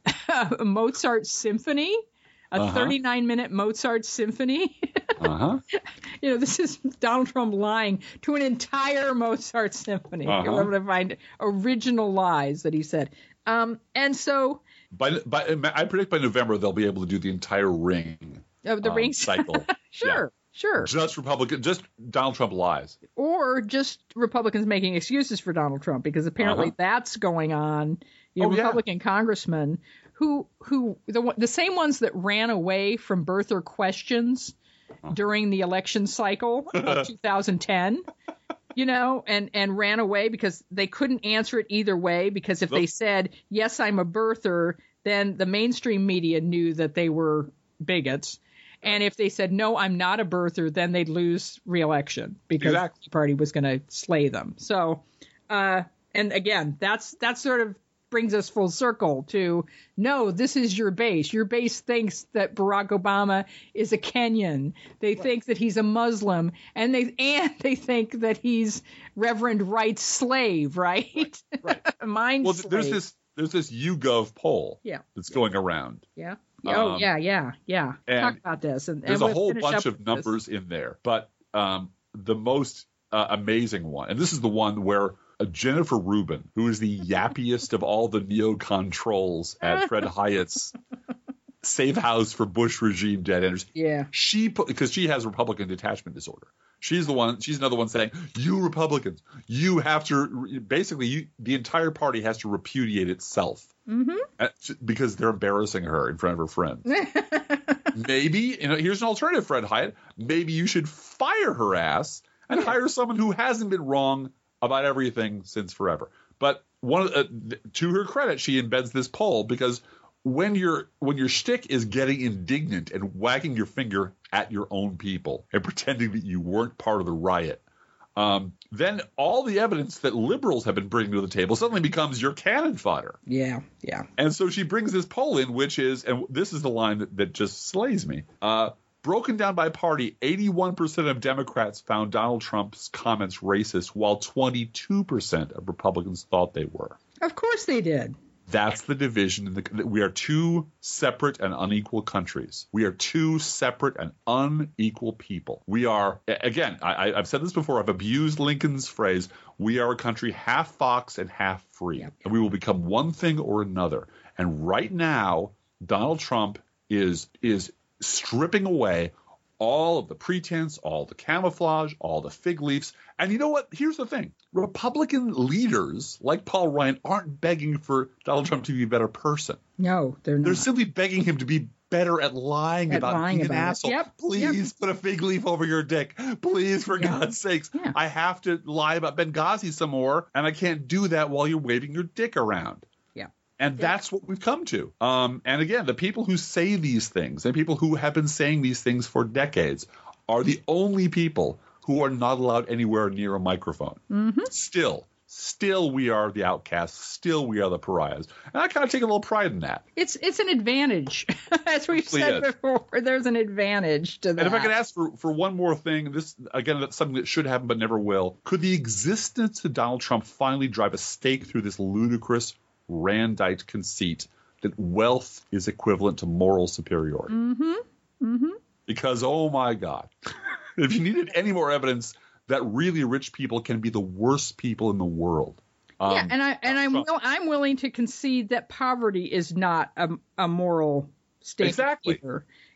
a Mozart symphony, a Uh-huh. thirty-nine minute Mozart symphony. Uh-huh. You know, this is Donald Trump lying to an entire Mozart symphony. Uh-huh. You're able to find original lies that he said. Um, and so By, by, I predict by November they'll be able to do the entire ring uh, the um, ring cycle. Sure, sure. Just Republican, just Donald Trump lies. Or just Republicans making excuses for Donald Trump, because apparently Uh-huh. that's going on. You know, Oh, yeah. Republican congressmen who who the the same ones that ran away from birther questions during the election cycle of two thousand ten, you know, and and ran away because they couldn't answer it either way, because if they said, yes, I'm a birther, then the mainstream media knew that they were bigots. And if they said, no, I'm not a birther, then they'd lose re-election because Exactly. the party was going to slay them. So, uh, and again, that's that sort of brings us full circle to, no, this is your base. Your base thinks that Barack Obama is a Kenyan. They think that he's a Muslim, and they and they think that he's Reverend Wright's slave, right? Right. Mind Well, slave. there's this there's this YouGov poll Yeah. that's going around. Yeah. Oh, Um, yeah, yeah, yeah. and Talk about this. And, There's and a we'll whole finish bunch up of with this. numbers in there, but um, the most uh, amazing one, and this is the one where uh, Jennifer Rubin, who is the yappiest of all the neocon trolls at Fred Hyatt's safe house for Bush regime dead enders, Yeah. she put, because she has Republican detachment disorder. She's the one. She's another one saying, "You Republicans, you have to basically, you, the entire party has to repudiate itself Mm-hmm. because they're embarrassing her in front of her friends." Maybe, you know, here's an alternative, Fred Hyatt. Maybe you should fire her ass and hire someone who hasn't been wrong about everything since forever. But one of, uh, to her credit, she embeds this poll because when your when your shtick is getting indignant and wagging your finger at your own people and pretending that you weren't part of the riot, um, then all the evidence that liberals have been bringing to the table suddenly becomes your cannon fodder. Yeah, yeah. And so she brings this poll in, which is, and this is the line that, that just slays me. Uh, broken down by party, eighty-one percent of Democrats found Donald Trump's comments racist, while twenty-two percent of Republicans thought they were. Of course they did. That's the division. In the, we are two separate and unequal countries. We are two separate and unequal people. We are, again, I, I've said this before. I've abused Lincoln's phrase, we are a country half fox and half free. Yep. And we will become one thing or another. And right now, Donald Trump is is stripping away all of the pretense, all the camouflage, all the fig leaves. And you know what? Here's the thing. Republican leaders like Paul Ryan aren't begging for Donald Trump to be a better person. No, they're not. They're simply begging him to be better at lying At about lying being about an it. asshole. Yep, Please put a fig leaf over your dick. Please, for Yeah. God's sakes. Yeah. I have to lie about Benghazi some more, and I can't do that while you're waving your dick around. Yeah. And that's what we've come to. Um, and again, the people who say these things, and people who have been saying these things for decades, are the only people who are not allowed anywhere near a microphone. Mm-hmm. Still, still we are the outcasts. Still we are the pariahs. And I kind of take a little pride in that. It's it's an advantage. As we've It really said is. before, there's an advantage to that. And if I could ask for, for one more thing, this, again, that's something that should happen but never will. Could the existence of Donald Trump finally drive a stake through this ludicrous Randite conceit that wealth is equivalent to moral superiority? Mm-hmm. Mm-hmm. Because, oh my God, if you needed any more evidence that really rich people can be the worst people in the world. Um, yeah, and I and I'm Trump. will, I'm willing to concede that poverty is not a, a moral statement Exactly. either.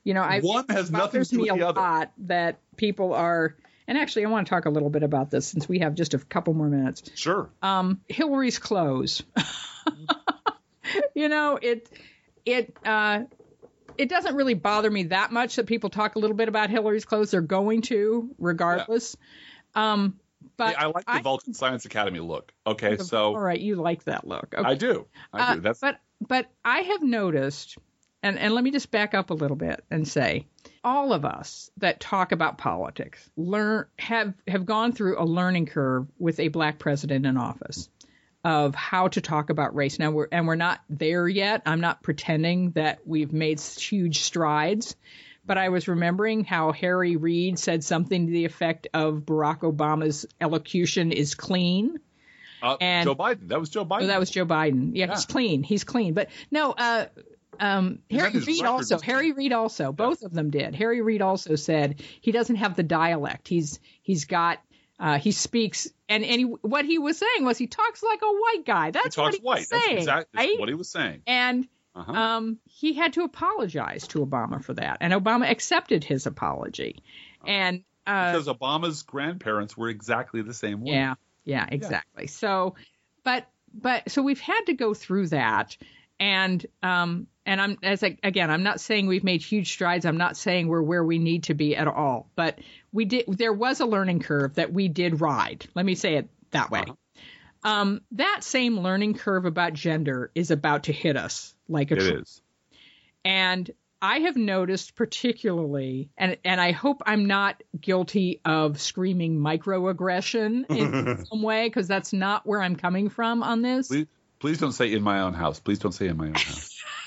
You know, I one has nothing to do me with a the other. lot that people are. And actually, I want to talk a little bit about this since we have just a couple more minutes. Sure. Um, Hillary's clothes. You know, it it uh, it doesn't really bother me that much that people talk a little bit about Hillary's clothes. They're going to, regardless. Yeah. Um, but hey, I like the I, Vulcan Science Academy look. Okay, the, so all right, you like that look. Okay. I do. I do. Uh, That's but but I have noticed, and and let me just back up a little bit and say, all of us that talk about politics learn have have gone through a learning curve with a black president in office of how to talk about race. Now we're and we're not there yet. I'm not pretending that we've made huge strides, but I was remembering how Harry Reid said something to the effect of Barack Obama's elocution is clean. Uh, and, Joe Biden. That was Joe Biden. Oh, that was Joe Biden. Yeah, yeah. He's clean. He's clean. But no, uh, um, Harry Reid also. Harry Reid also. Yeah. Both of them did. Harry Reid also said he doesn't have the dialect. He's he's got. Uh, he speaks, and, and he, what he was saying was he talks like a white guy. That's he what he white. was saying. That's exactly right? what he was saying. And uh-huh. um, he had to apologize to Obama for that, and Obama accepted his apology. Uh-huh. And uh, because Obama's grandparents were exactly the same way. Yeah, yeah, exactly. Yeah. So, but but so we've had to go through that, and um, and I'm as I, again, I'm not saying we've made huge strides. I'm not saying we're where we need to be at all, but we did. There was a learning curve that we did ride. Let me say it that way. Uh-huh. Um, that same learning curve about gender is about to hit us like a it truck. is. And I have noticed particularly, and, and I hope I'm not guilty of screaming microaggression in some way, because that's not where I'm coming from on this. Please, please don't say in my own house. Please don't say in my own house.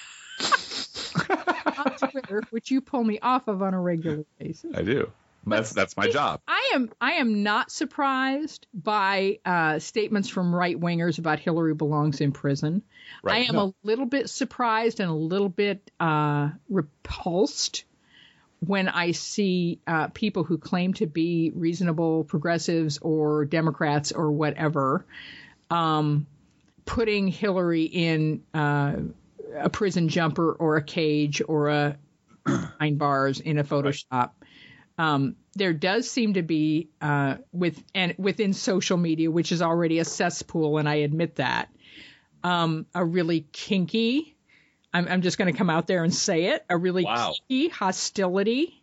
On Twitter, which you pull me off of on a regular basis. I do. That's that's my job. I am I am not surprised by uh, statements from right wingers about Hillary belongs in prison. Right. I am no. a little bit surprised and a little bit uh, repulsed when I see uh, people who claim to be reasonable progressives or Democrats or whatever um, putting Hillary in uh, a prison jumper or a cage or a behind bars in a Photoshop. Right. Um, there does seem to be uh, with and within social media, which is already a cesspool, and I admit that, um, a really kinky. I'm, I'm just going to come out there and say it. A really wow. kinky hostility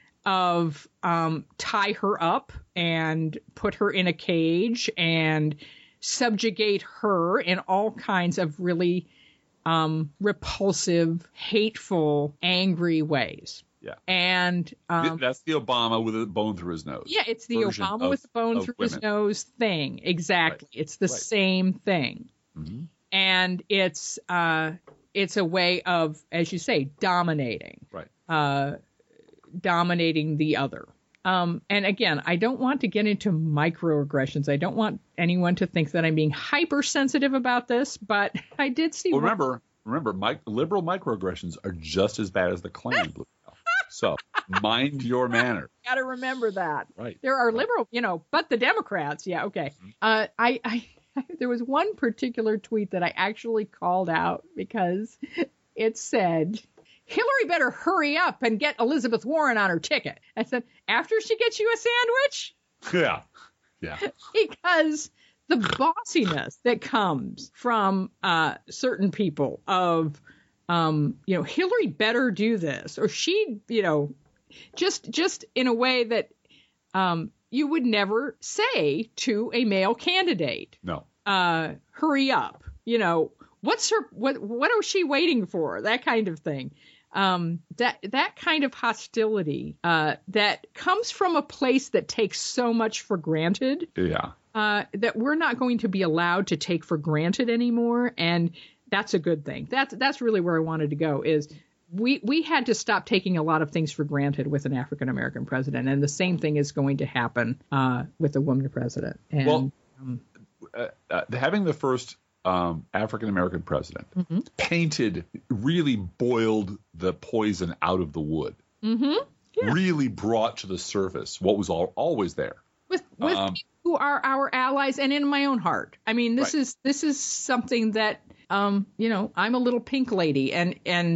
of um, tie her up and put her in a cage and subjugate her in all kinds of really um, repulsive, hateful, angry ways. Yeah. And um, that's the Obama with a bone through his nose. Yeah, it's the Obama of, with the bone through women. his nose thing. Exactly. Right. It's the right. same thing. Mm-hmm. And it's uh, it's a way of, as you say, dominating. Right. Uh, dominating the other. Um, and again, I don't want to get into microaggressions. I don't want anyone to think that I'm being hypersensitive about this, but I did see. Well, remember, remember, my, liberal microaggressions are just as bad as the Klan blue. So mind your manner. Got to remember that. Right. There are right. liberal, you know, but the Democrats. Yeah. Okay. Mm-hmm. Uh, I, I, there was one particular tweet that I actually called out because it said, Hillary better hurry up and get Elizabeth Warren on her ticket. I said, after she gets you a sandwich? Yeah. Yeah. Because the bossiness that comes from uh, certain people of, Um, you know, Hillary better do this, or she, you know, just just in a way that um, you would never say to a male candidate. No. Uh, hurry up. You know, what's her what what is she waiting for? That kind of thing. Um, that that kind of hostility uh, that comes from a place that takes so much for granted. Yeah. Uh, that we're not going to be allowed to take for granted anymore, and that's a good thing. That's that's really where I wanted to go. Is we we had to stop taking a lot of things for granted with an African American president, and the same thing is going to happen uh, with a woman president. And, well, um, uh, uh, having the first um, African American president mm-hmm. painted really boiled the poison out of the wood. Mm-hmm. Yeah. Really brought to the surface what was all, always there. With with um, people who are our allies, and in my own heart. I mean, this right. is this is something that. Um, you know, I'm a little pink lady, and and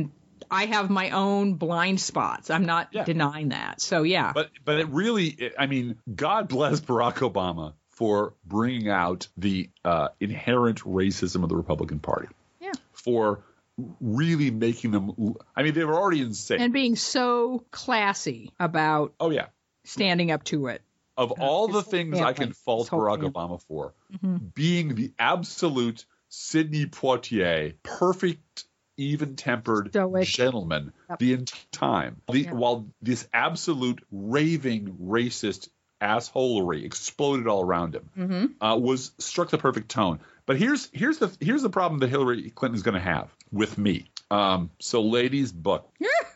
I have my own blind spots. I'm not Yeah. denying that. So, yeah. But but it really, it, I mean, God bless Barack Obama for bringing out the uh, inherent racism of the Republican Party. Yeah. For really making them, I mean, they were already insane. And being so classy about oh, yeah. standing up to it. Of Uh, all his the whole things family, I can fault his whole Barack family. Obama for, Mm-hmm. being the absolute Sidney Poitier, perfect, even-tempered Stoic. gentleman Yep. the entire time, the, Yeah. while this absolute raving racist assholery exploded all around him, Mm-hmm. uh, was struck the perfect tone. But here's here's the here's the problem that Hillary Clinton is going to have with me. Um, so, ladies, buckle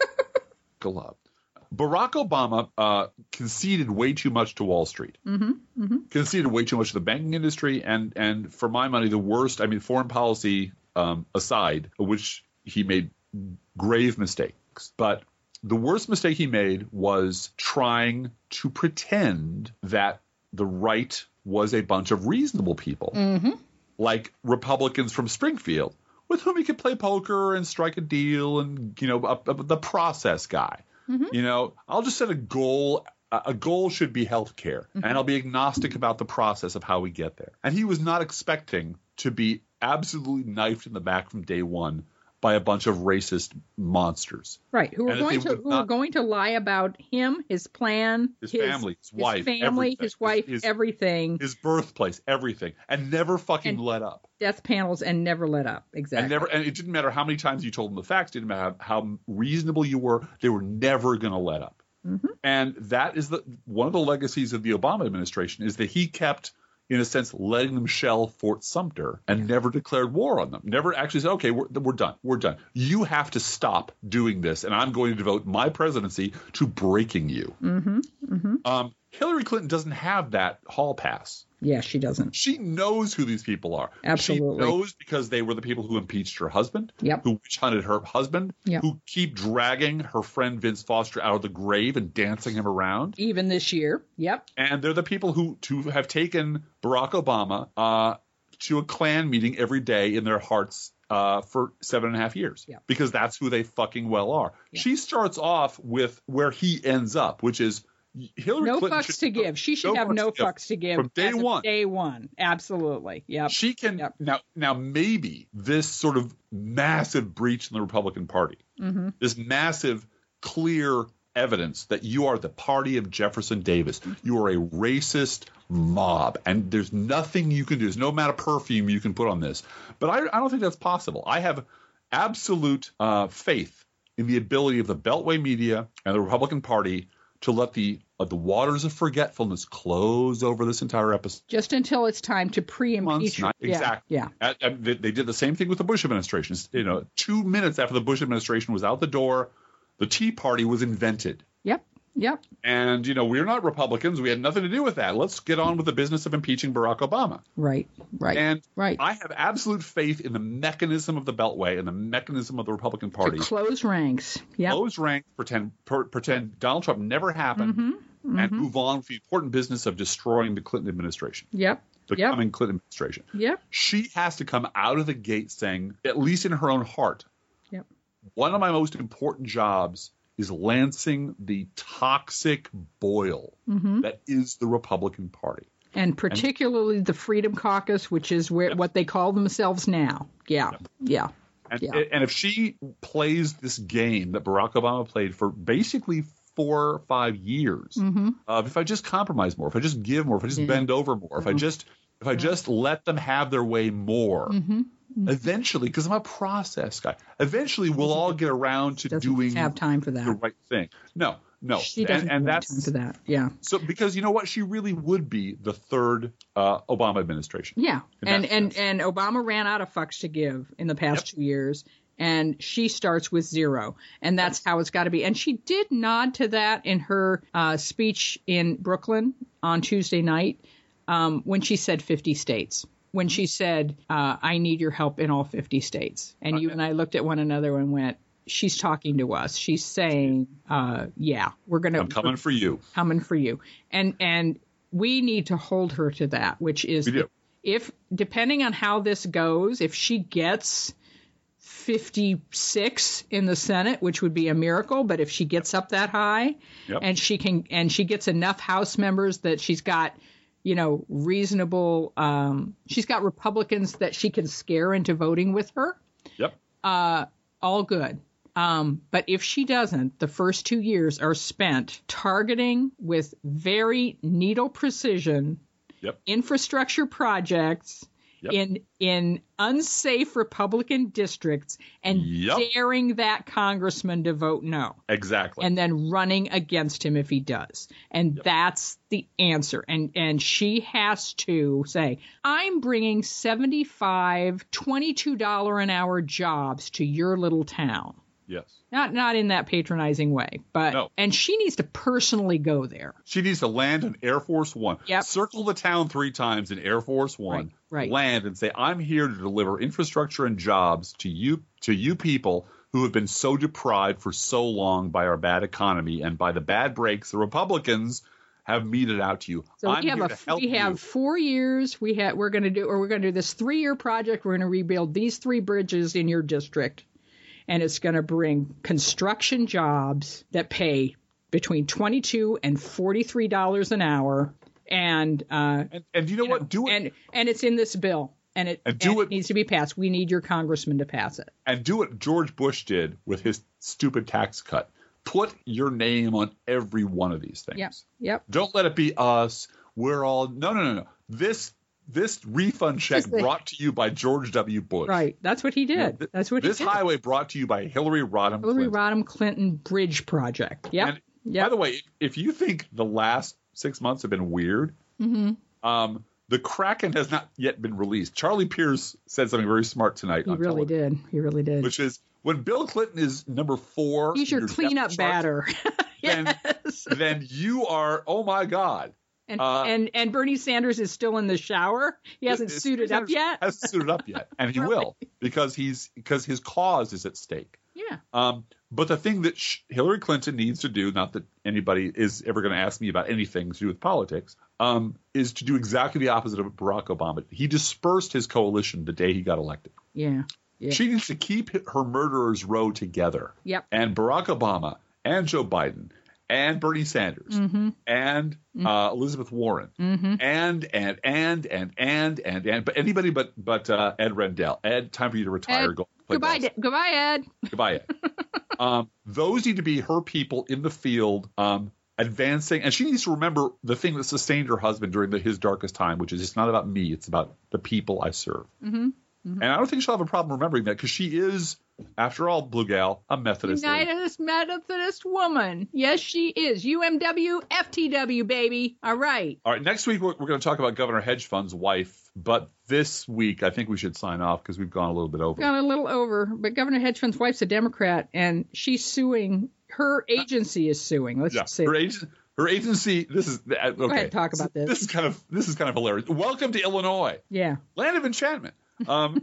up. Barack Obama uh, conceded way too much to Wall Street. Mm-hmm. Mm-hmm. Conceded way too much to the banking industry, and and for my money, the worst. I mean, foreign policy um, aside, which he made grave mistakes, but the worst mistake he made was trying to pretend that the right was a bunch of reasonable people, Mm-hmm. like Republicans from Springfield, with whom he could play poker and strike a deal, and you know, a, a, the process guy. Mm-hmm. You know, I'll just set a goal. A goal should be health care, Mm-hmm. and I'll be agnostic about the process of how we get there. And he was not expecting to be absolutely knifed in the back from day one by a bunch of racist monsters. Right. Who are And if going they to would who are not- going to lie about him, his plan, His family, his wife, family, everything. his wife, His- his- everything, His birthplace, everything, and never fucking And- let up. death panels, and never let up. Exactly. And never, and it didn't matter how many times you told them the facts. Didn't matter how, how reasonable you were. They were never going to let up. Mm-hmm. And that is the one of the legacies of the Obama administration is that he kept, in a sense, letting them shell Fort Sumter and never declared war on them. Never actually said, okay, we're, we're done. We're done. You have to stop doing this, and I'm going to devote my presidency to breaking you. Mm-hmm. Mm-hmm. Um, Hillary Clinton doesn't have that hall pass. Yeah, she doesn't. She knows who these people are. Absolutely. She knows because they were the people who impeached her husband, Yep. who witch hunted her husband, Yep. who keep dragging her friend Vince Foster out of the grave and dancing him around. Even this year. Yep. And they're the people who to have taken Barack Obama uh, to a Klan meeting every day in their hearts uh, for seven and a half years. Yep. Because that's who they fucking well are. Yep. She starts off with where he ends up, which is Hillary No Clinton fucks should- to give. She should no have fucks no to give. fucks to give From day as of one. Day one. Absolutely. Yep. She can Yep. now. Now maybe this sort of massive breach in the Republican Party, Mm-hmm. this massive, clear evidence that you are the party of Jefferson Davis. You are a racist mob, and there's nothing you can do. There's no amount of perfume you can put on this. But I, I don't think that's possible. I have absolute uh, faith in the ability of the Beltway media and the Republican Party to let the uh, the waters of forgetfulness close over this entire episode. Just until it's time to Months, pre-impeach her. not- Yeah, exactly. Yeah. At- at- they, they did the same thing with the Bush administration. You know, two minutes after the Bush administration was out the door, the Tea Party was invented. Yep. Yep. And, you know, we're not Republicans. We had nothing to do with that. Let's get on with the business of impeaching Barack Obama. Right. Right. And right. I have absolute faith in the mechanism of the Beltway and the mechanism of the Republican to Party. close ranks. Yep. Close ranks, pretend per, pretend Donald Trump never happened, Mm-hmm. and Mm-hmm. move on with the important business of destroying the Clinton administration, Yep. the Yep. coming Clinton administration. Yep. She has to come out of the gate saying, at least in her own heart, Yep. one of my most important jobs is lancing the toxic boil Mm-hmm. that is the Republican Party. And particularly the Freedom Caucus, which is where Yep. what they call themselves now. Yeah. Yeah. And, Yeah. and if she plays this game that Barack Obama played for basically four or five years, Mm-hmm. uh, if I just compromise more, if I just give more, if I just Yeah. bend over more, if I just if I just let them have their way more, Mm-hmm. eventually, because I'm a process guy, eventually we'll all get around to Doesn't doing have time for the that. right thing. No, no, She doesn't and, and have that's time for that. Yeah. so because you know what, she really would be the third uh, Obama administration. Yeah. In And that and sense. and Obama ran out of fucks to give in the past two years. And she starts with zero. And that's how it's got to be. And she did nod to that in her uh, speech in Brooklyn on Tuesday night um, when she said fifty states. When she said, uh, I need your help in all fifty states. And you and I looked at one another and went, she's talking to us. She's saying, uh, yeah, we're going to I'm coming for you. coming for you. And and we need to hold her to that, which is We do. if depending on how this goes, if she gets fifty-six in the Senate, which would be a miracle. But if she gets up that high, Yep. and she can, and she gets enough House members that she's got, you know, reasonable, um, she's got Republicans that she can scare into voting with her. Yep. Uh, all good. Um, but if she doesn't, the first two years are spent targeting with very needle precision Yep. infrastructure projects Yep. in in unsafe Republican districts and Yep. daring that congressman to vote no. Exactly. And then running against him if he does. And Yep. that's the answer. And and she has to say, I'm bringing seventy-five, twenty-two dollars an hour jobs to your little town. Yes. Not not in that patronizing way, but No. and she needs to personally go there. She needs to land in Air Force One. Yep. Circle the town three times in Air Force One. Right, right. Land and say, I'm here to deliver infrastructure and jobs to you to you people who have been so deprived for so long by our bad economy and by the bad breaks the Republicans have meted out to you. So I'm we have here a to help we have you. four years. We have we're going to do or we're going to do this three year project. We're going to rebuild these three bridges in your district, and it's going to bring construction jobs that pay between twenty-two and forty-three dollars an hour, and uh, And, and you know you what? know, Do it and and it's in this bill, and it And do and it- it needs to be passed. We need your congressman to pass it. and do what George Bush did with his stupid tax cut. Put your name on every one of these things. Yep, yep. Don't let it be us. We're all no, no, no, no. This this refund check This is the- brought to you by George W. Bush. Right. That's what he did. Yeah, th- That's what This he did. highway brought to you by Hillary Rodham Hillary Clinton. Rodham Clinton Bridge Project. Yep. And yep. by the way, if you think the last six months have been weird, Mm-hmm. um, the Kraken has not yet been released. Charlie Pierce said something very smart tonight. he on really television, did. He really did. Which is when Bill Clinton is number four. He's in your depth cleanup chart, batter. Then, yes. then you are, oh my God. And, uh, and and Bernie Sanders is still in the shower. He hasn't It's- suited up yet. Hasn't suited up yet, and he Really? will because he's because his cause is at stake. Yeah. Um, but the thing that sh- Hillary Clinton needs to do, not that anybody is ever going to ask me about anything to do with politics, um, is to do exactly the opposite of Barack Obama. He dispersed his coalition the day he got elected. Yeah. Yeah. She needs to keep her murderers' row together. Yep. And Barack Obama and Joe Biden and Bernie Sanders Mm-hmm. and uh, Elizabeth Warren Mm-hmm. and and and and and and and but anybody but but uh, Ed Rendell. Ed, time for you to retire. Ed, Go play Goodbye, golf. Di- goodbye, Ed. Goodbye, Ed. um, those need to be her people in the field, um, advancing, and she needs to remember the thing that sustained her husband during the, his darkest time, which is it's not about me, it's about the people I serve. Mm-hmm. And I don't think she'll have a problem remembering that because she is, after all, Blue Gal, a Methodist. lady. United Methodist woman. Yes, she is. U M W, F T W, baby. All right. All right, next week we're, we're going to talk about Governor Hedge Fund's wife, but this week I think we should sign off because we've gone a little bit over. Gone a little over, but Governor Hedge Fund's wife's a Democrat, and she's suing. Her agency is suing. Let's Yeah, just say. her, ag- her agency. This is uh, okay. Go ahead, talk about this. This is kind of this is kind of hilarious. Welcome to Illinois, Yeah. land of enchantment. Um,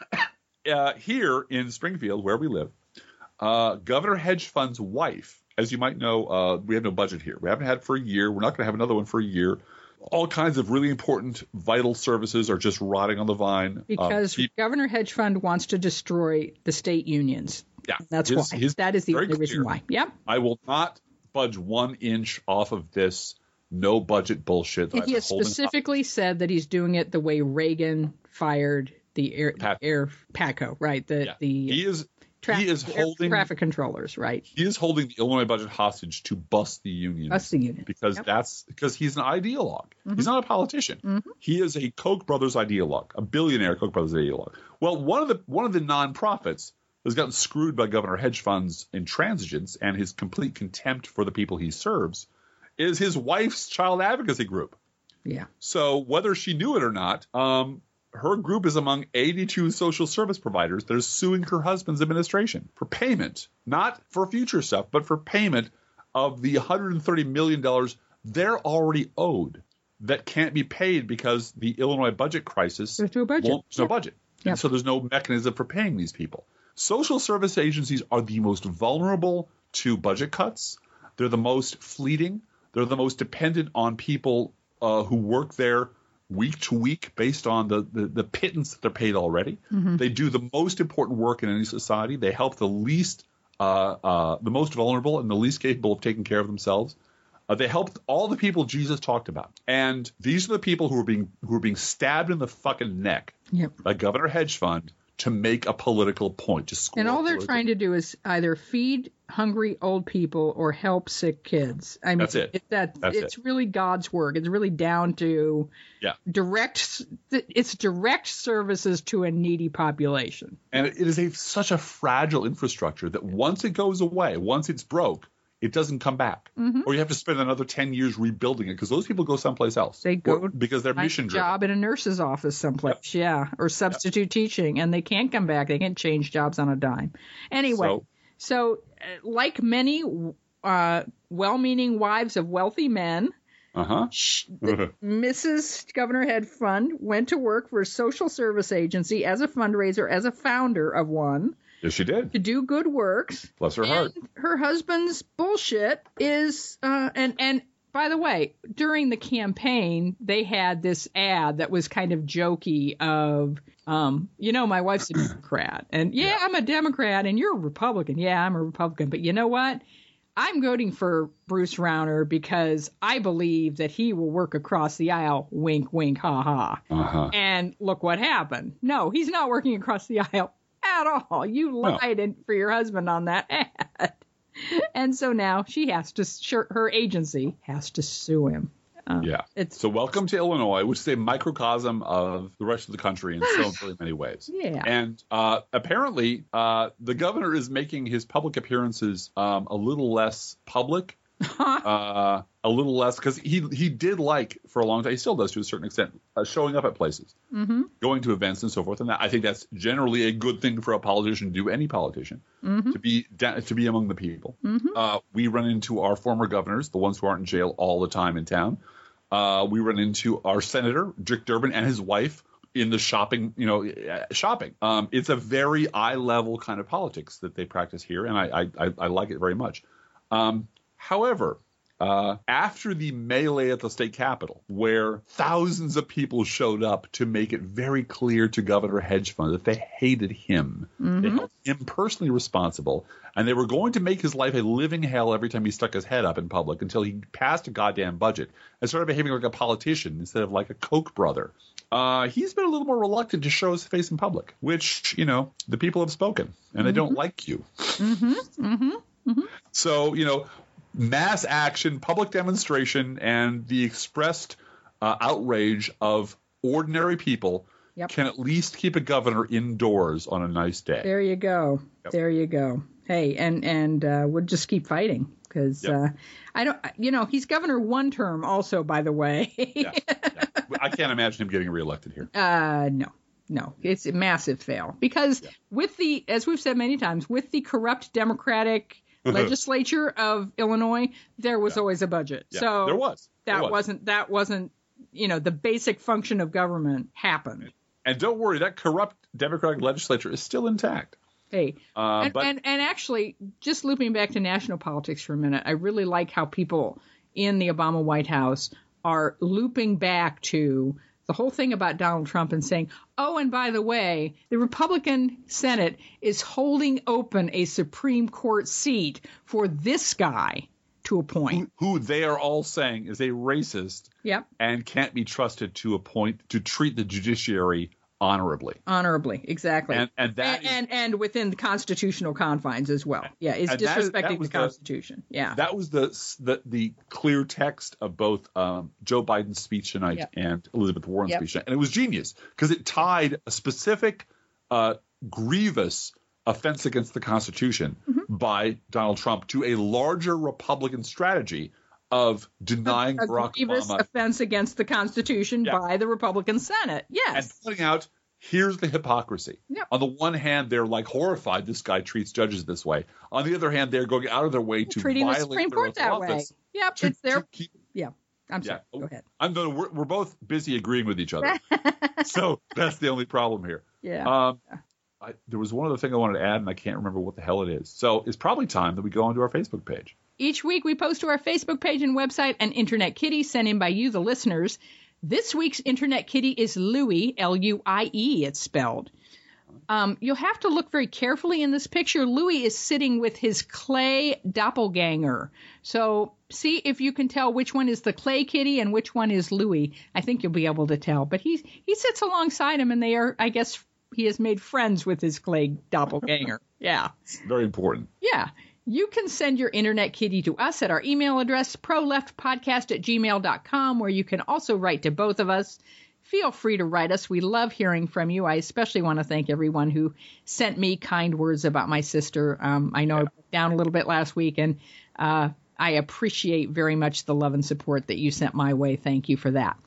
uh, here in Springfield, where we live, uh, Governor Hedge Fund's wife, as you might know, uh, we have no budget here. We haven't had it for a year. We're not going to have another one for a year. All kinds of really important, vital services are just rotting on the vine. Because Um, he- Governor Hedge Fund wants to destroy the state unions. yeah, That's his- why. his- That is the very only reason clear. why. Yep. I will not budge one inch off of this no budget bullshit. That And he I've has been holding up. specifically said that he's doing it the way Reagan fired the air, Pat- air PATCO, right? The Yeah. the He is tra- he is air holding traffic controllers, right? he is holding the Illinois budget hostage to bust the union. That's the unit. because Yep. that's because he's an ideologue. Mhm. He's not a politician. Mhm. He is a Koch brothers ideologue, a billionaire Koch brothers ideologue. Well, one of the one of the nonprofits has gotten screwed by Governor Hedge Fund's intransigence and his complete contempt for the people he serves is his wife's child advocacy group. Yeah. So whether she knew it or not, um, her group is among eighty-two social service providers that are suing her husband's administration for payment, not for future stuff, but for payment of the one hundred thirty million dollars they're already owed that can't be paid because the Illinois budget crisis There's no budget. won't, there's no Yep. budget. Yep. And so there's no mechanism for paying these people. Social service agencies are the most vulnerable to budget cuts. They're the most fleeting. They're the most dependent on people uh, who work there week to week based on the, the, the pittance that they're paid already. Mm-hmm. They do the most important work in any society. They help the least, uh, uh, the most vulnerable and the least capable of taking care of themselves. Uh, they helped all the people Jesus talked about. And these are the people who are being who are being stabbed in the fucking neck yep. by Governor Hedge Fund to make a political point. To score and all they're political. trying to do is either feed hungry old people or help sick kids. I mean, That's it. it that, That's it's it. really God's work. It's really down to yeah. direct. It's direct services to a needy population. And it is a such a fragile infrastructure that once it goes away, once it's broke, it doesn't come back. Mm-hmm. Or you have to spend another ten years rebuilding it because those people go someplace else. They go or, because they're mission driven. Job in a nurse's office someplace, yep. yeah, or substitute yep. teaching, and they can't come back. They can't change jobs on a dime. Anyway, so, so uh, like many uh, well-meaning wives of wealthy men, uh-huh. the, Missus Governor Hedge Fund went to work for a social service agency as a fundraiser, as a founder of one. Yes, she did. To do good works. Bless her and heart. Her husband's bullshit is, uh, and, and by the way, during the campaign, they had this ad that was kind of jokey of, um, you know, my wife's a Democrat. And yeah, yeah, I'm a Democrat and you're a Republican. Yeah, I'm a Republican. But you know what? I'm voting for Bruce Rauner because I believe that he will work across the aisle. Wink, wink, ha, ha. Uh-huh. And look what happened. No, he's not working across the aisle at all. You lied no. for your husband on that ad. And so now she has to, her agency has to sue him. Um, yeah. It's, so welcome to Illinois, which is a microcosm of the rest of the country in so very many ways. Yeah. And uh, apparently uh, the governor is making his public appearances um, a little less public. uh, a little less because he he did like for a long time, he still does to a certain extent, uh, showing up at places, mm-hmm. going to events and so forth. And that, I think that's generally a good thing for a politician to do, any politician, mm-hmm. to be to be among the people. Mm-hmm. Uh, we run into our former governors, the ones who aren't in jail all the time in town. Uh, we run into our senator, Dick Durbin, and his wife in the shopping, you know, shopping. Um, it's a very eye level kind of politics that they practice here, and I I, I like it very much. Um, However, uh, after the melee at the state capitol, where thousands of people showed up to make it very clear to Governor Hedge Fund that they hated him, mm-hmm. they held him personally responsible, and they were going to make his life a living hell every time he stuck his head up in public until he passed a goddamn budget and started behaving like a politician instead of like a Koch brother. Uh, he's been a little more reluctant to show his face in public, which, you know, the people have spoken, and mm-hmm. they don't like you. Mm-hmm. Mm-hmm. Mm-hmm. So, you know, mass action, public demonstration, and the expressed uh, outrage of ordinary people yep. can at least keep a governor indoors on a nice day. There you go. Yep. There you go. Hey, and and uh, we'll just keep fighting because yep. uh, I don't, you know, he's governor one term also, by the way. yeah. Yeah. I can't imagine him getting reelected here. Uh, no. No, it's a massive fail because yeah. with the, as we've said many times, with the corrupt Democratic legislature of Illinois, there was yeah. always a budget. Yeah. So there was. There that was. wasn't that wasn't you know the basic function of government happened. And don't worry, that corrupt Democratic legislature is still intact. Hey, uh, and, but, and and actually, just looping back to national politics for a minute, I really like how people in the Obama White House are looping back to the whole thing about Donald Trump and saying, oh, and by the way, the Republican Senate is holding open a Supreme Court seat for this guy to appoint. Who, who they are all saying is a racist yep. and can't be trusted to appoint, to treat the judiciary honorably. Honorably, exactly. And and that and, is, and, and within the constitutional confines as well. Yeah, it's and disrespecting that, that the Constitution. The, yeah. That was the, the the clear text of both um, Joe Biden's speech tonight yep. and Elizabeth Warren's yep. speech tonight. And it was genius because it tied a specific uh, grievous offense against the Constitution mm-hmm. by Donald Trump to a larger Republican strategy of denying a, a Barack grievous Obama offense against the Constitution yeah. by the Republican Senate. Yes. And pointing out, here's the hypocrisy. Yep. On the one hand, they're like horrified this guy treats judges this way. On the other hand, they're going out of their way to treating violate the Supreme their Court that office. way. Yep, to, it's their. Keep, yeah, I'm sorry. Yeah. Go ahead. I'm going. We're, we're both busy agreeing with each other, so that's the only problem here. Yeah. Um, I, there was one other thing I wanted to add, and I can't remember what the hell it is. So it's probably time that we go onto our Facebook page. Each week, we post to our Facebook page and website an Internet Kitty sent in by you, the listeners. This week's Internet Kitty is Louie, L U I E, it's spelled. Um, you'll have to look very carefully in this picture. Louie is sitting with his clay doppelganger. So see if you can tell which one is the clay kitty and which one is Louie. I think you'll be able to tell. But he he sits alongside him, and they are, I guess, he has made friends with his clay doppelganger. Yeah. It's very important. Yeah. You can send your Internet Kitty to us at our email address, proleftpodcast at gmail dot com, where you can also write to both of us. Feel free to write us. We love hearing from you. I especially want to thank everyone who sent me kind words about my sister. Um, I know yeah. I broke down a little bit last week, and uh, I appreciate very much the love and support that you sent my way. Thank you for that.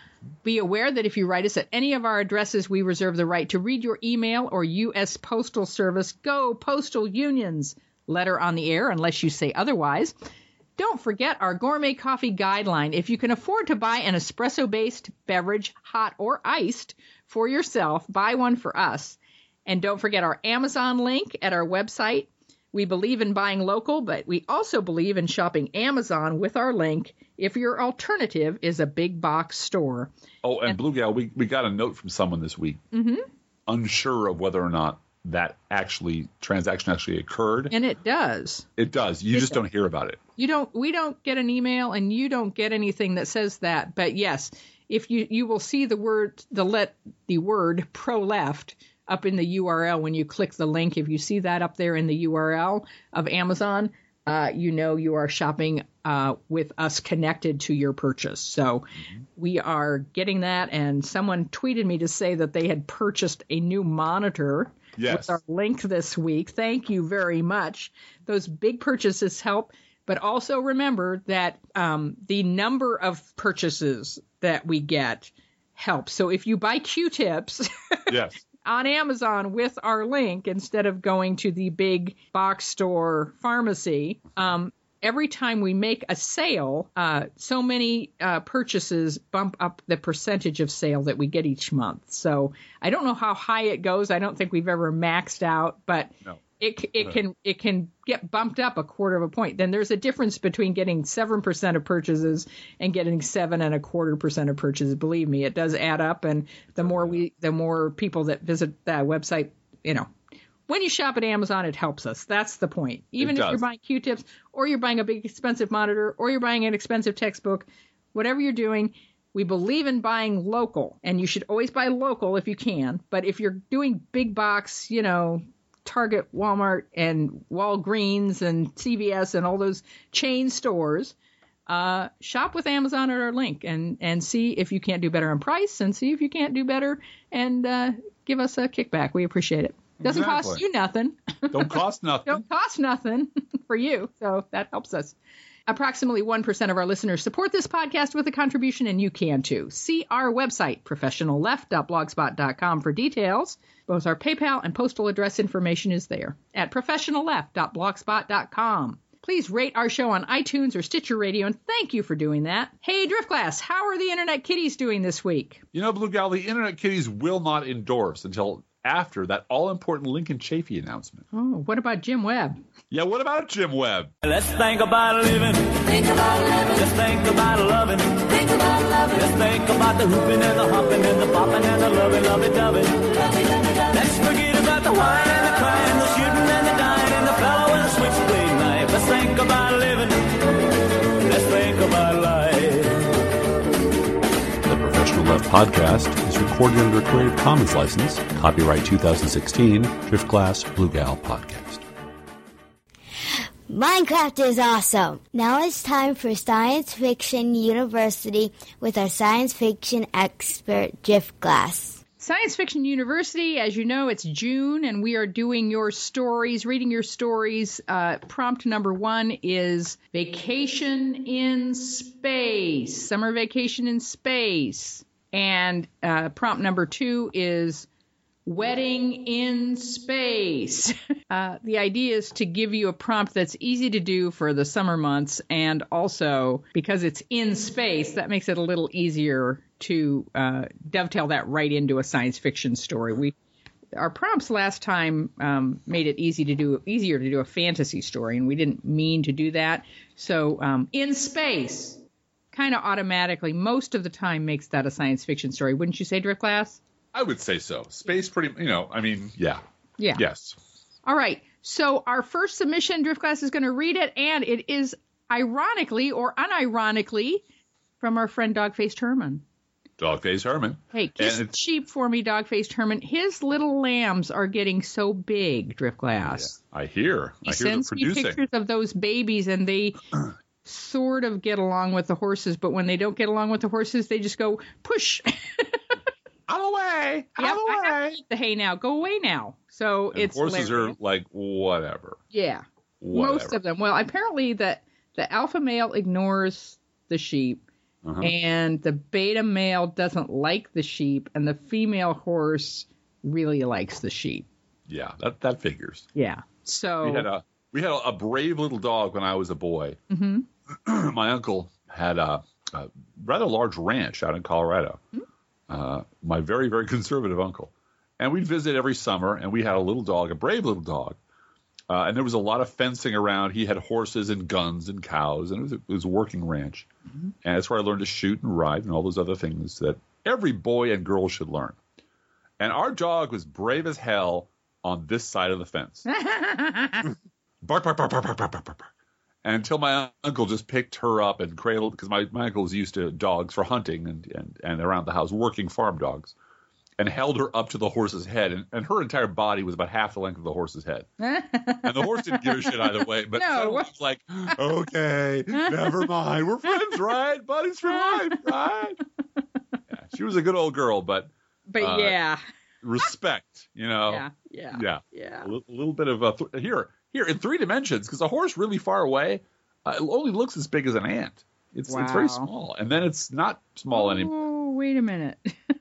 Be aware that if you write us at any of our addresses, we reserve the right to read your email or U S Postal Service. Go Postal Unions! Letter on the air unless you say otherwise. Don't forget our gourmet coffee guideline. If you can afford to buy an espresso-based beverage, hot or iced, for yourself, buy one for us. And don't forget our Amazon link at our website. We believe in buying local, but we also believe in shopping Amazon with our link if your alternative is a big box store. Oh, and, and Blue Gal, we, we got a note from someone this week, mm-hmm. unsure of whether or not that actually transaction actually occurred. And it does. It does. You it just does. don't hear about it. You don't. We don't get an email, and you don't get anything that says that. But yes, if you you will see the word the let the word pro left up in the U R L when you click the link. If you see that up there in the U R L of Amazon, uh, you know you are shopping uh, with us connected to your purchase. So mm-hmm. we are getting that. And someone tweeted me to say that they had purchased a new monitor. Yes. With our link this week. Thank you very much. Those big purchases help, but also remember that um, the number of purchases that we get helps. So if you buy Q-tips yes. on Amazon with our link instead of going to the big box store pharmacy, um, every time we make a sale, uh, so many uh, purchases bump up the percentage of sale that we get each month. So I don't know how high it goes. I don't think we've ever maxed out, but no. it it can it can get bumped up a quarter of a point. Then there's a difference between getting seven percent of purchases and getting seven and a quarter percent of purchases. Believe me, it does add up. And the more we, the more people that visit that website, you know. When you shop at Amazon, it helps us. That's the point. Even if you're buying Q-tips or you're buying a big expensive monitor or you're buying an expensive textbook, whatever you're doing, we believe in buying local. And you should always buy local if you can. But if you're doing big box, you know, Target, Walmart, and Walgreens and C V S and all those chain stores, uh, shop with Amazon at our link and, and see if you can't do better on price and see if you can't do better and uh, give us a kickback. We appreciate it. Doesn't exactly. cost you nothing. Don't cost nothing. Don't cost nothing for you. So that helps us. Approximately one percent of our listeners support this podcast with a contribution, and you can too. See our website, professional left dot blogspot dot com, for details. Both our PayPal and postal address information is there at professional left dot blogspot dot com. Please rate our show on iTunes or Stitcher Radio, and thank you for doing that. Hey, Driftglass, how are the Internet Kitties doing this week? You know, Blue Gal, the Internet Kitties will not endorse until after that all-important Lincoln Chafee announcement. Oh, what about Jim Webb? Yeah, what about Jim Webb? Let's think about living. Think about living. Let's think about loving. Think about loving. Let's think about the hooping and the hopping and the popping and the loving, loving, loving. Let's forget about the wine and the crying, the shooting and the dying, and the fellow with the switchblade knife. Let's think about living. Let's think about life. The Professional Left Podcast is recorded under a Creative Commons license. Copyright two thousand sixteen, Driftglass Blue Gal Podcast. Minecraft is awesome. Now it's time for Science Fiction University with our science fiction expert, Driftglass. Science Fiction University, as you know, it's June, and we are doing your stories, reading your stories. Uh, prompt number one is Vacation in Space, Summer Vacation in Space. And uh, prompt number two is Wedding in Space. Uh, the idea is to give you a prompt that's easy to do for the summer months, and also because it's in space, that makes it a little easier to uh, dovetail that right into a science fiction story. We our prompts last time um, made it easy to do easier to do a fantasy story, and we didn't mean to do that. So um, in space, kind of automatically, most of the time, makes that a science fiction story. Wouldn't you say, Driftglass? I would say so. Space pretty, you know, I mean, yeah. Yeah. Yes. All right. So our first submission, Driftglass is going to read it, and it is ironically or unironically from our friend Dog-Faced Herman. Dog-Faced Herman. Hey, kiss the sheep for me, Dog-Faced Herman. His little lambs are getting so big, Driftglass. Yeah, I hear. He I hear sends they're me producing. pictures of those babies, and they sort of get along with the horses, but when they don't get along with the horses, they just go, push. Out of the way. Out Yep, of the I have way. to eat the hay now. Go away now. So And it's horses hilarious. are like, whatever. Yeah. Whatever. Most of them. Well, apparently the, the alpha male ignores the sheep, Uh-huh. and the beta male doesn't like the sheep, and the female horse really likes the sheep. Yeah, that, that figures. Yeah. So We had a we had a, a brave little dog when I was a boy. Mm-hmm. My uncle had a, a rather large ranch out in Colorado. Mm-hmm. Uh, my very, very conservative uncle. And we'd visit every summer, and we had a little dog, a brave little dog. Uh, and there was a lot of fencing around. He had horses and guns and cows, and it was a, it was a working ranch. Mm-hmm. And that's where I learned to shoot and ride and all those other things that every boy and girl should learn. And our dog was brave as hell on this side of the fence. bark, bark, bark, bark, bark, bark, bark, bark. And until my uncle just picked her up and cradled, because my, my uncle was used to dogs for hunting and, and, and around the house, working farm dogs, and held her up to the horse's head. And, and her entire body was about half the length of the horse's head. And the horse didn't give a shit either way. But No. suddenly it was like, okay, never mind. We're friends, right? Buddies for life, right? Yeah, she was a good old girl, but but uh, yeah. respect, you know. Yeah. Yeah. Yeah. Yeah. A little, a little bit of a th- here, here in three dimensions, because a horse really far away, uh, it only looks as big as an ant. It's it's very Wow. small, and then it's not small anymore. Oh, wait a minute.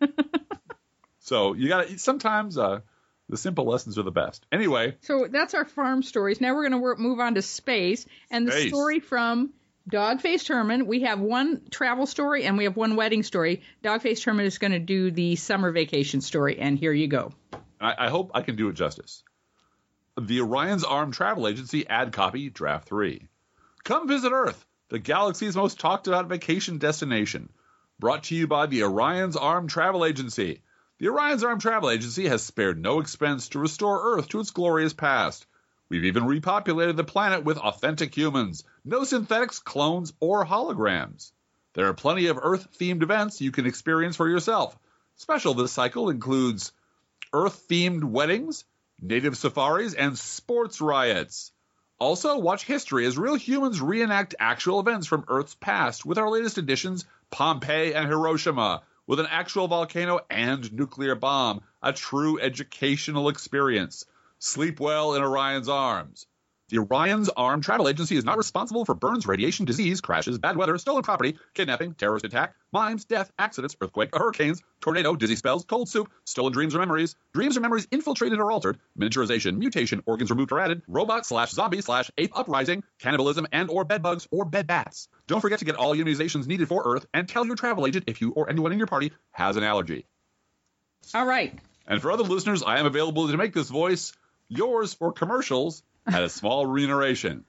So you got to sometimes uh, the simple lessons are the best. Anyway, So that's our farm stories. Now we're going to move on to space. And the Space. story from Dog-Faced Herman. We have one travel story and we have one wedding story. Dog-Faced Herman is going to do the summer vacation story. And here you go. I, I hope I can do it justice. The Orion's Arm Travel Agency ad copy, draft three. Come visit Earth, the galaxy's most talked about vacation destination. Brought to you by the Orion's Arm Travel Agency. The Orion's Arm Travel Agency has spared no expense to restore Earth to its glorious past. We've even repopulated the planet with authentic humans, no synthetics, clones, or holograms. There are plenty of Earth-themed events you can experience for yourself. Special this cycle includes Earth-themed weddings, native safaris, and sports riots. Also, watch history as real humans reenact actual events from Earth's past with our latest editions, Pompeii and Hiroshima, with an actual volcano and nuclear bomb, a true educational experience. Sleep well in Orion's arms. The Orion's Arm Travel Agency is not responsible for burns, radiation, disease, crashes, bad weather, stolen property, kidnapping, terrorist attack, mimes, death, accidents, earthquake, hurricanes, tornado, dizzy spells, cold soup, stolen dreams or memories, dreams or memories infiltrated or altered, miniaturization, mutation, organs removed or added, robot slash zombie slash ape uprising, cannibalism, and or bedbugs or bed bats. Don't forget to get all immunizations needed for Earth and tell your travel agent if you or anyone in your party has an allergy. All right. And for other listeners, I am available to make this voice yours for commercials at a small remuneration.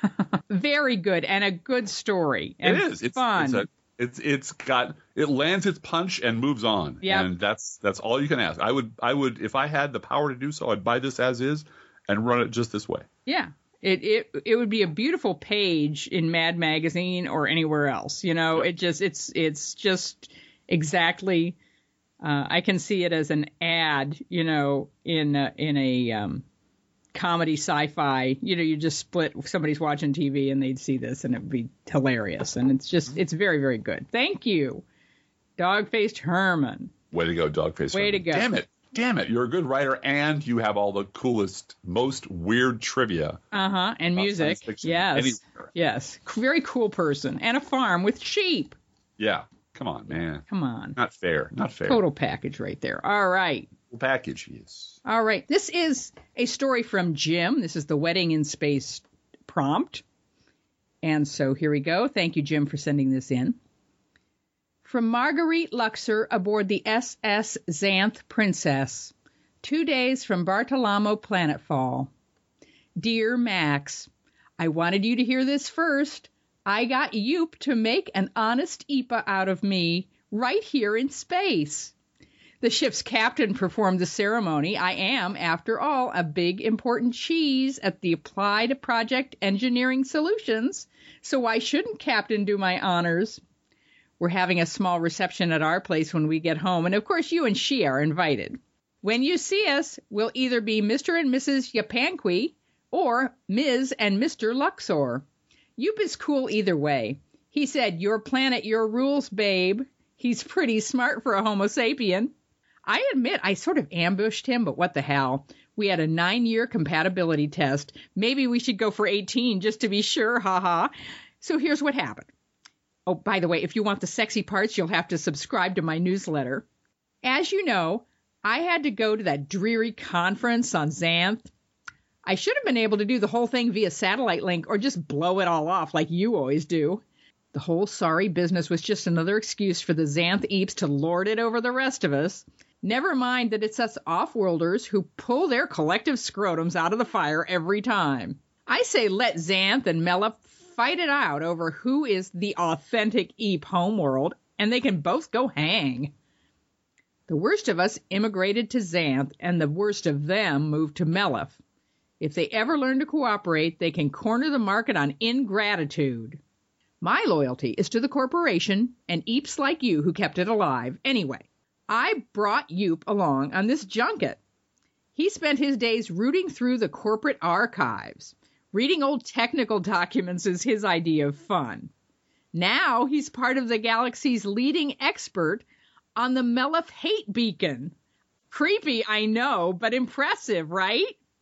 Very good. And a good story. And It is. It's fun. It's, a, it's it's got it lands its punch and moves on. Yep. And that's that's all you can ask. I would I would if I had the power to do so, I'd buy this as is and run it just this way. Yeah. It, it it would be a beautiful page in Mad Magazine or anywhere else. You know, it just it's it's just exactly. Uh, I can see it as an ad. You know, in a, in a um, comedy sci-fi. You know, you just split. Somebody's watching T V and they'd see this and it'd be hilarious. And it's just it's very very good. Thank you, Dog-Faced Herman. Way to go, Dog-Faced Way Herman. to go. Damn it. Damn it. You're a good writer and you have all the coolest, most weird trivia. Uh huh. And about music. science fiction Yes. anywhere. Yes. Very cool person and a farm with sheep. Yeah. Come on, man. Come on. Not fair. Not fair. Total package right there. All right. Full package, yes. All right. This is a story from Jim. This is the Wedding in Space prompt. And so here we go. Thank you, Jim, for sending this in. From Marguerite Luxor aboard the S S Xanth Princess, two days from Bartolomeo Planetfall. Dear Max, I wanted you to hear this first. I got Yoop to make an honest E P A out of me right here in space. The ship's captain performed the ceremony. I am, after all, a big important cheese at the Applied Project Engineering Solutions, so why shouldn't Captain do my honors? We're having a small reception at our place when we get home, and of course you and she are invited. When you see us, we'll either be Mister and Missus Yapanqui or Miz and Mister Luxor. Yoop is cool either way. He said, "Your planet, your rules, babe." He's pretty smart for a Homo sapien. I admit I sort of ambushed him, but what the hell? We had a nine-year compatibility test. Maybe we should go for eighteen just to be sure, haha. So here's what happened. Oh, by the way, if you want the sexy parts, you'll have to subscribe to my newsletter. As you know, I had to go to that dreary conference on Xanth. I should have been able to do the whole thing via satellite link or just blow it all off like you always do. The whole sorry business was just another excuse for the Xanth Eeps to lord it over the rest of us. Never mind that it's us off-worlders who pull their collective scrotums out of the fire every time. I say let Xanth and Mela fight it out over who is the authentic Eep homeworld, and they can both go hang. The worst of us immigrated to Xanth, and the worst of them moved to Melif. If they ever learn to cooperate, they can corner the market on ingratitude. My loyalty is to the corporation and Eeps like you who kept it alive. Anyway, I brought Yoop along on this junket. He spent his days rooting through the corporate archives. Reading old technical documents is his idea of fun. Now he's part of the galaxy's leading expert on the Melif hate beacon. Creepy, I know, but impressive, right?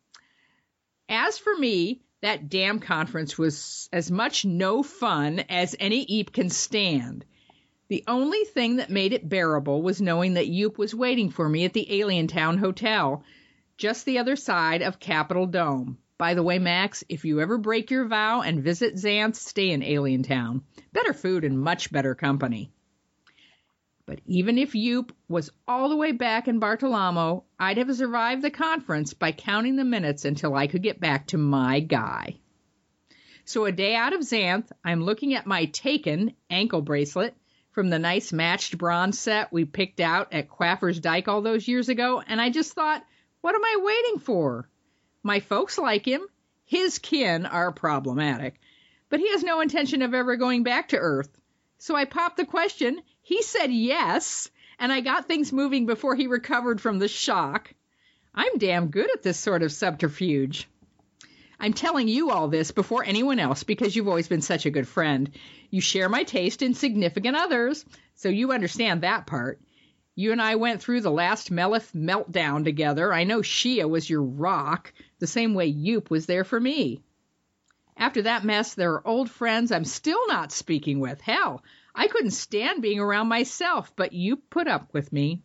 As for me, that damn conference was as much no fun as any Eep can stand. The only thing that made it bearable was knowing that Yoop was waiting for me at the Alien Town Hotel, just the other side of Capitol Dome. By the way, Max, if you ever break your vow and visit Xanth, stay in Alien Town. Better food and much better company. But even if Yoop was all the way back in Bartolamo, I'd have survived the conference by counting the minutes until I could get back to my guy. So a day out of Xanth, I'm looking at my Taken ankle bracelet from the nice matched bronze set we picked out at Quaffer's Dyke all those years ago, and I just thought, what am I waiting for? My folks like him. His kin are problematic, but he has no intention of ever going back to Earth. So I popped the question. He said yes, and I got things moving before he recovered from the shock. I'm damn good at this sort of subterfuge. I'm telling you all this before anyone else because you've always been such a good friend. You share my taste in significant others, so you understand that part. You and I went through the last Melif meltdown together. I know Shia was your rock, the same way Yoop was there for me. After that mess, there are old friends I'm still not speaking with. Hell, I couldn't stand being around myself, but you put up with me.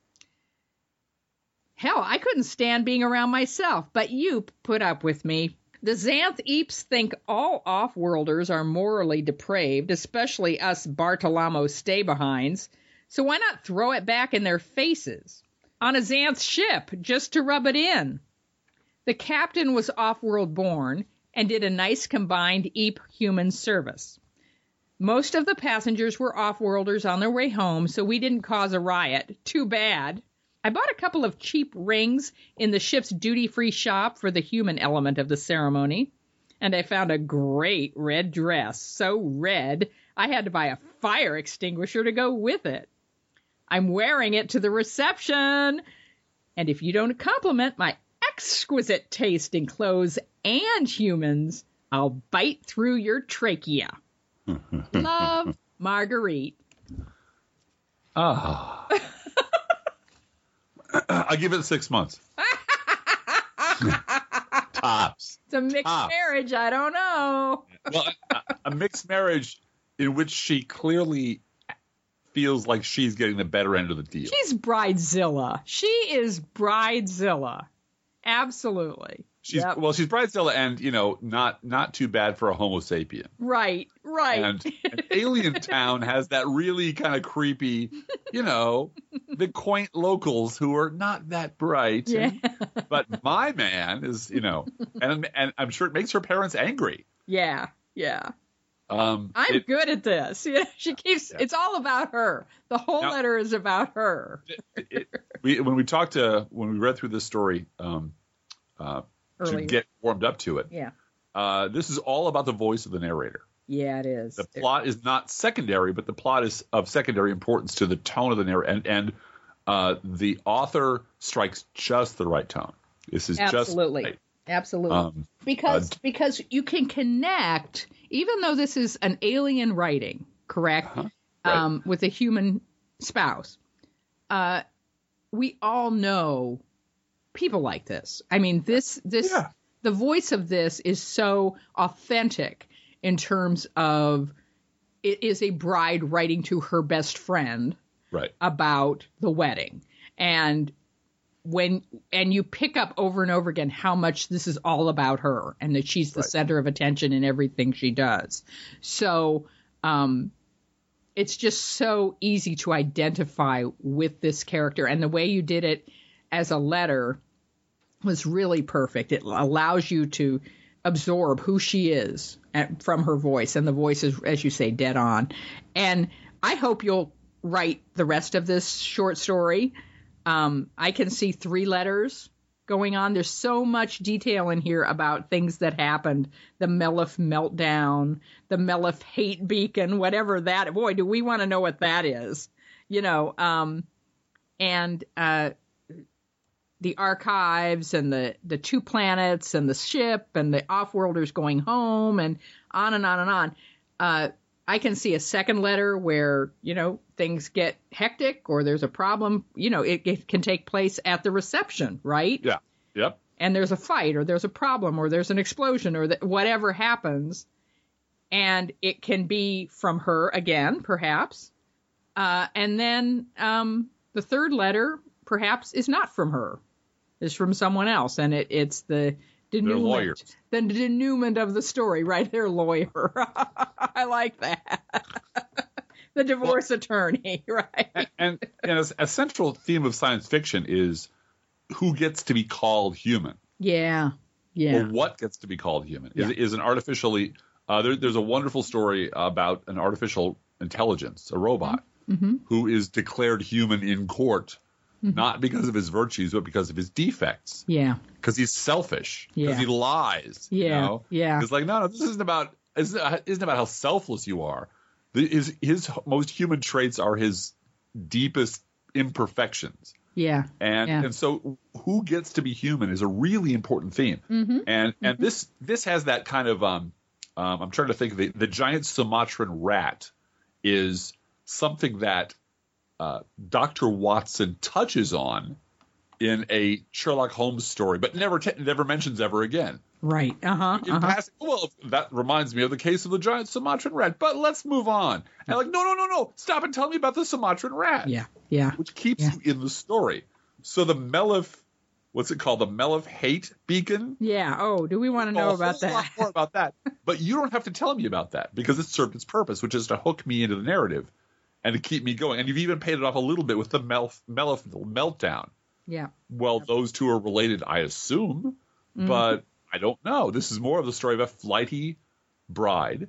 Hell, I couldn't stand being around myself, but you put up with me. The Xanth Eeps think all off-worlders are morally depraved, especially us Bartolamo stay-behinds, so why not throw it back in their faces? On a Xanth ship, just to rub it in. The captain was off-world born and did a nice combined Eep-human service. Most of the passengers were off-worlders on their way home, so we didn't cause a riot. Too bad. I bought a couple of cheap rings in the ship's duty-free shop for the human element of the ceremony, and I found a great red dress, so red I had to buy a fire extinguisher to go with it. I'm wearing it to the reception, and if you don't compliment my exquisite taste in clothes and humans, I'll bite through your trachea. Love, Marguerite. Ah. I give it six months. Tops. It's a mixed Tops. marriage. I don't know. Well, a, a mixed marriage in which she clearly feels like she's getting the better end of the deal. She's Bridezilla. She is Bridezilla. Absolutely. She's Yep. well, she's Bridezilla, and you know, not not too bad for a Homo sapien. Right, right. And, and Alien Town has that really kind of creepy, you know, the quaint locals who are not that bright. Yeah. And, but my man is, you know, and and I'm sure it makes her parents angry. Yeah, yeah. Um, I'm it, good at this. You know, she keeps. Yeah. It's all about her. The whole now, letter is about her. it, it, we, when we talked to when we read through this story um, uh, to get warmed up to it, yeah, uh, this is all about the voice of the narrator. Yeah, it is. The plot is not secondary, but the plot is of secondary importance to the tone of the narrator, and and uh, the author strikes just the right tone. This is absolutely. just right. Absolutely. Um, because uh, because you can connect, even though this is an alien writing, correct, uh-huh. right. um, with a human spouse. Uh, we all know people like this. I mean, this this yeah. the voice of this is so authentic in terms of it is a bride writing to her best friend right. about the wedding. And when and you pick up over and over again how much this is all about her and that she's the right. center of attention in everything she does. So um, it's just so easy to identify with this character. And the way you did it as a letter was really perfect. It allows you to absorb who she is at, from her voice. And the voice is, as you say, dead on. And I hope you'll write the rest of this short story. Um, I can see three letters going on. There's so much detail in here about things that happened. The Melif meltdown, the Melif hate beacon, whatever that. Boy, do we want to know what that is, you know, um, and uh, the archives and the, the two planets and the ship and the off-worlders going home and on and on and on. Uh, I can see a second letter where, you know, things get hectic or there's a problem. You know, it, it can take place at the reception, right? Yeah. Yep. And there's a fight or there's a problem or there's an explosion or that whatever happens. And it can be from her again, perhaps. Uh, and then um, the third letter perhaps is not from her. It's from someone else. And it, it's the denouement, the denouement of the story, right? Their lawyer. I like that. The divorce well, attorney, right? And, and a, a central theme of science fiction is who gets to be called human. Yeah, yeah. Or what gets to be called human. Is, yeah. is an artificially, uh, there, there's a wonderful story about an artificial intelligence, a robot, mm-hmm. who is declared human in court, mm-hmm. not because of his virtues, but because of his defects. Yeah. Because he's selfish. Because yeah. he lies. Yeah, you know? yeah. It's like, no, no, this isn't about, isn't, isn't about how selfless you are. His, his most human traits are his deepest imperfections. Yeah. And yeah. and so who gets to be human is a really important theme. Mm-hmm. And and mm-hmm. this this has that kind of um, um I'm trying to think of the the giant Sumatran rat is something that uh, Doctor Watson touches on in a Sherlock Holmes story, but never t- never mentions ever again. Right. Uh-huh. In uh-huh. passing, well, that reminds me of the case of the giant Sumatran rat, but let's move on. And like, no, no, no, no, stop and tell me about the Sumatran rat. Yeah, yeah. Which keeps yeah. you in the story. So the Melif, what's it called? The Melif hate beacon? Yeah. Oh, do we want to know oh, about that? A lot more about that. But you don't have to tell me about that because it served its purpose, which is to hook me into the narrative and to keep me going. And you've even paid it off a little bit with the Melif, Melif meltdown. Yeah. Well, yep. those two are related, I assume, mm-hmm. but I don't know. This is more of the story of a flighty bride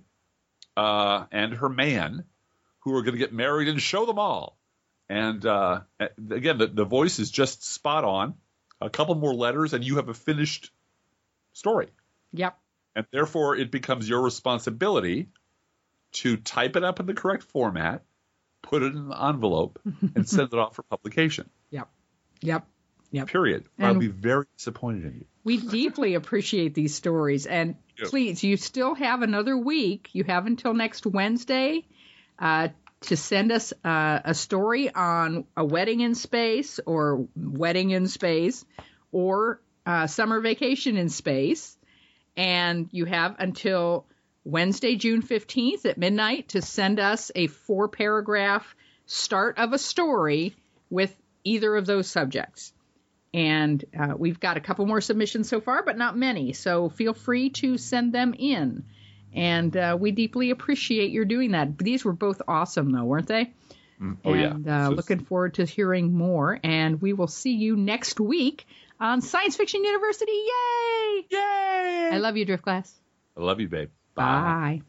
uh, and her man who are going to get married and show them all. And uh, again, the, the voice is just spot on. A couple more letters and you have a finished story. Yep. And therefore, it becomes your responsibility to type it up in the correct format, put it in an envelope, and send it off for publication. Yep. Yep. Yep. Period. And I'll be very disappointed in you. We deeply appreciate these stories. And yep. please, you still have another week. You have until next Wednesday uh, to send us uh, a story on a wedding in space or wedding in space or uh, summer vacation in space. And you have until Wednesday, June fifteenth at midnight to send us a four-paragraph start of a story with either of those subjects. And uh, we've got a couple more submissions so far, but not many. So feel free to send them in. And uh, we deeply appreciate your doing that. These were both awesome, though, weren't they? Mm, oh, and, yeah. uh, So looking forward to hearing more. And we will see you next week on Science Fiction University. Yay! Yay! I love you, Driftglass. I love you, babe. Bye. Bye.